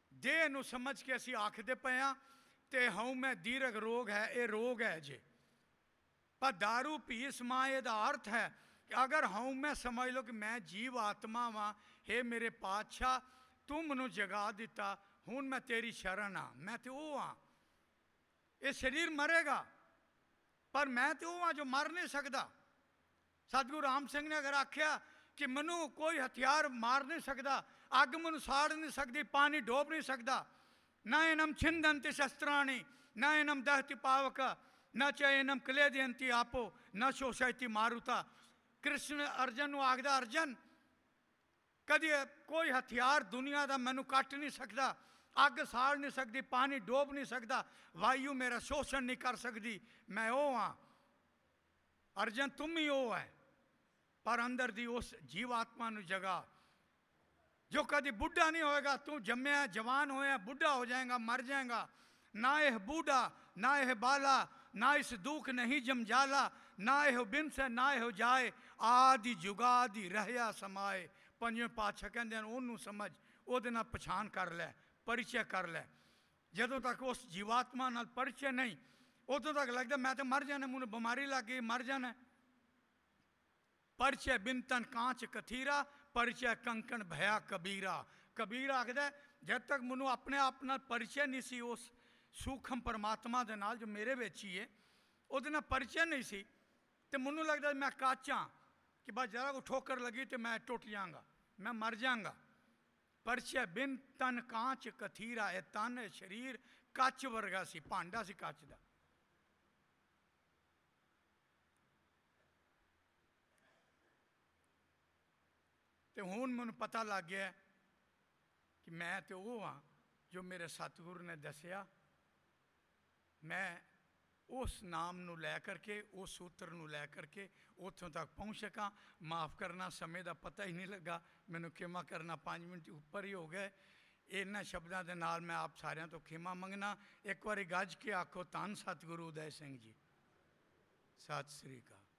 ਦੇਹ ਨੂੰ ਸਮਝ ਕੇ ਅਸੀਂ ਆਖਦੇ ਪਏ ਹਾਂ ਤੇ ਹਉਮੈ ਦੀਰਘ ਰੋਗ ਹੈ, ਇਹ ਰੋਗ ਹੈ ਜੇ। ਪਰ दारू ਪੀ ਸਮਾਏ ਦਾ ਅਰਥ ਹੈ ਕਿ ਅਗਰ ਹਉਮੈ ਸਮਝ ਲਓ ਕਿ ਮੈਂ ਜੀਵ ਆਤਮਾ ਵਾਂ, ਹੇ ਮੇਰੇ ਪਾਤਸ਼ਾਹ ਤੂੰ ਮੈਨੂੰ ਜਗਾ ਦਿੱਤਾ, ਹੁਣ ਮੈਂ ਤੇਰੀ ਸ਼ਰਨ ਆ, ਮੈਂ ਤੇ ਉਹ ਹਾਂ। ਇਹ ਸਰੀਰ ਮਰੇਗਾ ਪਰ ਮੈਂ ਤੇ ਉਹ ਹਾਂ ਜੋ ਮਰ ਨਹੀਂ ਸਕਦਾ। ਸਤਿਗੁਰੂ ਰਾਮ ਸਿੰਘ ਨੇ ਅਗਰ ਆਖਿਆ ਕਿ ਮੈਨੂੰ ਕੋਈ ਹਥਿਆਰ ਮਾਰ ਨਹੀਂ ਸਕਦਾ, ਅੱਗ ਮੈਨੂੰ ਸਾੜ ਨਹੀਂ ਸਕਦੀ, ਪਾਣੀ ਡੋਬ ਨਹੀਂ ਸਕਦਾ, ਨਾ ਇਨਮ ਛਿੰਦੰਤੀ ਸ਼ਸਤਰਾਣੀ ਨਾ ਇਨਮ ਦਹਤੀ ਪਾਵਕ ਨਾ ਚਾਹੇ ਇਨਮ ਕਲੇਦਯੰਤੀ ਆਪੋ ਨਾ ਸ਼ੋਸ਼ਇਤੀ ਮਾਰੂਤਾ। ਕ੍ਰਿਸ਼ਨ ਅਰਜਨ ਨੂੰ ਆਖਦਾ, ਅਰਜਨ ਕਦੀ ਕੋਈ ਹਥਿਆਰ ਦੁਨੀਆ ਦਾ ਮੈਨੂੰ ਕੱਟ ਨਹੀਂ ਸਕਦਾ, ਅੱਗ ਸਾੜ ਨਹੀਂ ਸਕਦੀ, ਪਾਣੀ ਡੋਬ ਨਹੀਂ ਸਕਦਾ, ਵਾਯੂ ਮੇਰਾ ਸ਼ੋਸ਼ਣ ਨਹੀਂ ਕਰ ਸਕਦੀ, ਮੈਂ ਉਹ ਹਾਂ। ਅਰਜਨ ਤੁਮ ਹੀ ਉਹ ਹੈ। ਪਰ ਅੰਦਰ ਦੀ ਉਸ ਜੀਵਾਤਮਾ ਨੂੰ ਜਗਾ ਜੋ ਕਦੀ ਬੁੱਢਾ ਨਹੀਂ ਹੋਏਗਾ। ਤੂੰ ਜੰਮਿਆ ਜਵਾਨ ਹੋਇਆ, ਬੁੱਢਾ ਹੋ ਜਾਏਗਾ, ਮਰ ਜਾਏਗਾ। ਨਾ ਇਹ ਬੂढ़ा ਨਾ ਇਹ ਬਾਲਾ, ਨਾ ਇਸ ਦੁੱਖ ਨਹੀਂ ਜਮਜਾਲਾ, ਨਾ ਇਹੋ ਬਿਨਸ ਨਾ ਇਹੋ ਜਾਏ, ਆਦਿ ਜੁਗਾਦਿ ਰਹਿਆ ਸਮਾਏ। ਪੰਜਵੇਂ ਪਾਤਸ਼ਾਹ ਕਹਿੰਦੇ ਹਨ ਉਹਨੂੰ ਸਮਝ, ਉਹਦੇ ਨਾਲ ਪਛਾਣ ਕਰ ਲੈ, परिचय कर लै। जदों तक उस जीवात्मा नाल परिचय नहीं, उदों तक लगता मैं तो मर जाना, मैनूं बीमारी लग गई, मर जाना। परिचय बिन तन कांच कथीरा, परिचय कंकण भया कबीरा। कबीर आखदा जब तक मैनूं अपने आप नाल परिचय नहीं सी उस सूखम परमात्मा दे नाल जो मेरे विच ही है, उहदे नाल परिचय नहीं सी, तो मैनूं लगदा मैं काच हां कि बस जरा को ठोकर लगी तो मैं टुट जाऊंगा, मैं मर जाऊंगा। परिचय बिन तन कांच कथीरा, है तन शरीर कच वर्गा सी, भांडा सी कच दा। तो हुण मैनूं पता लग गया कि मैं तो वो हाँ जो मेरे सतगुरु ने दसिया। मैं उस नाम नूं लै करके, उस सूत्र नूं लै करके उत्थों तक पहुँच सका। माफ़ करना, समय का पता ही नहीं लगा, मैनूं खिमा करना, 5 मिनट ऊपर ही हो गए। इन्हां शब्दां दे नाल मैं आप सारियां तो खिमा मंगना। एक बारी गज के आखो धन सतगुरु उदय सिंह जी। सत श्री अकाल।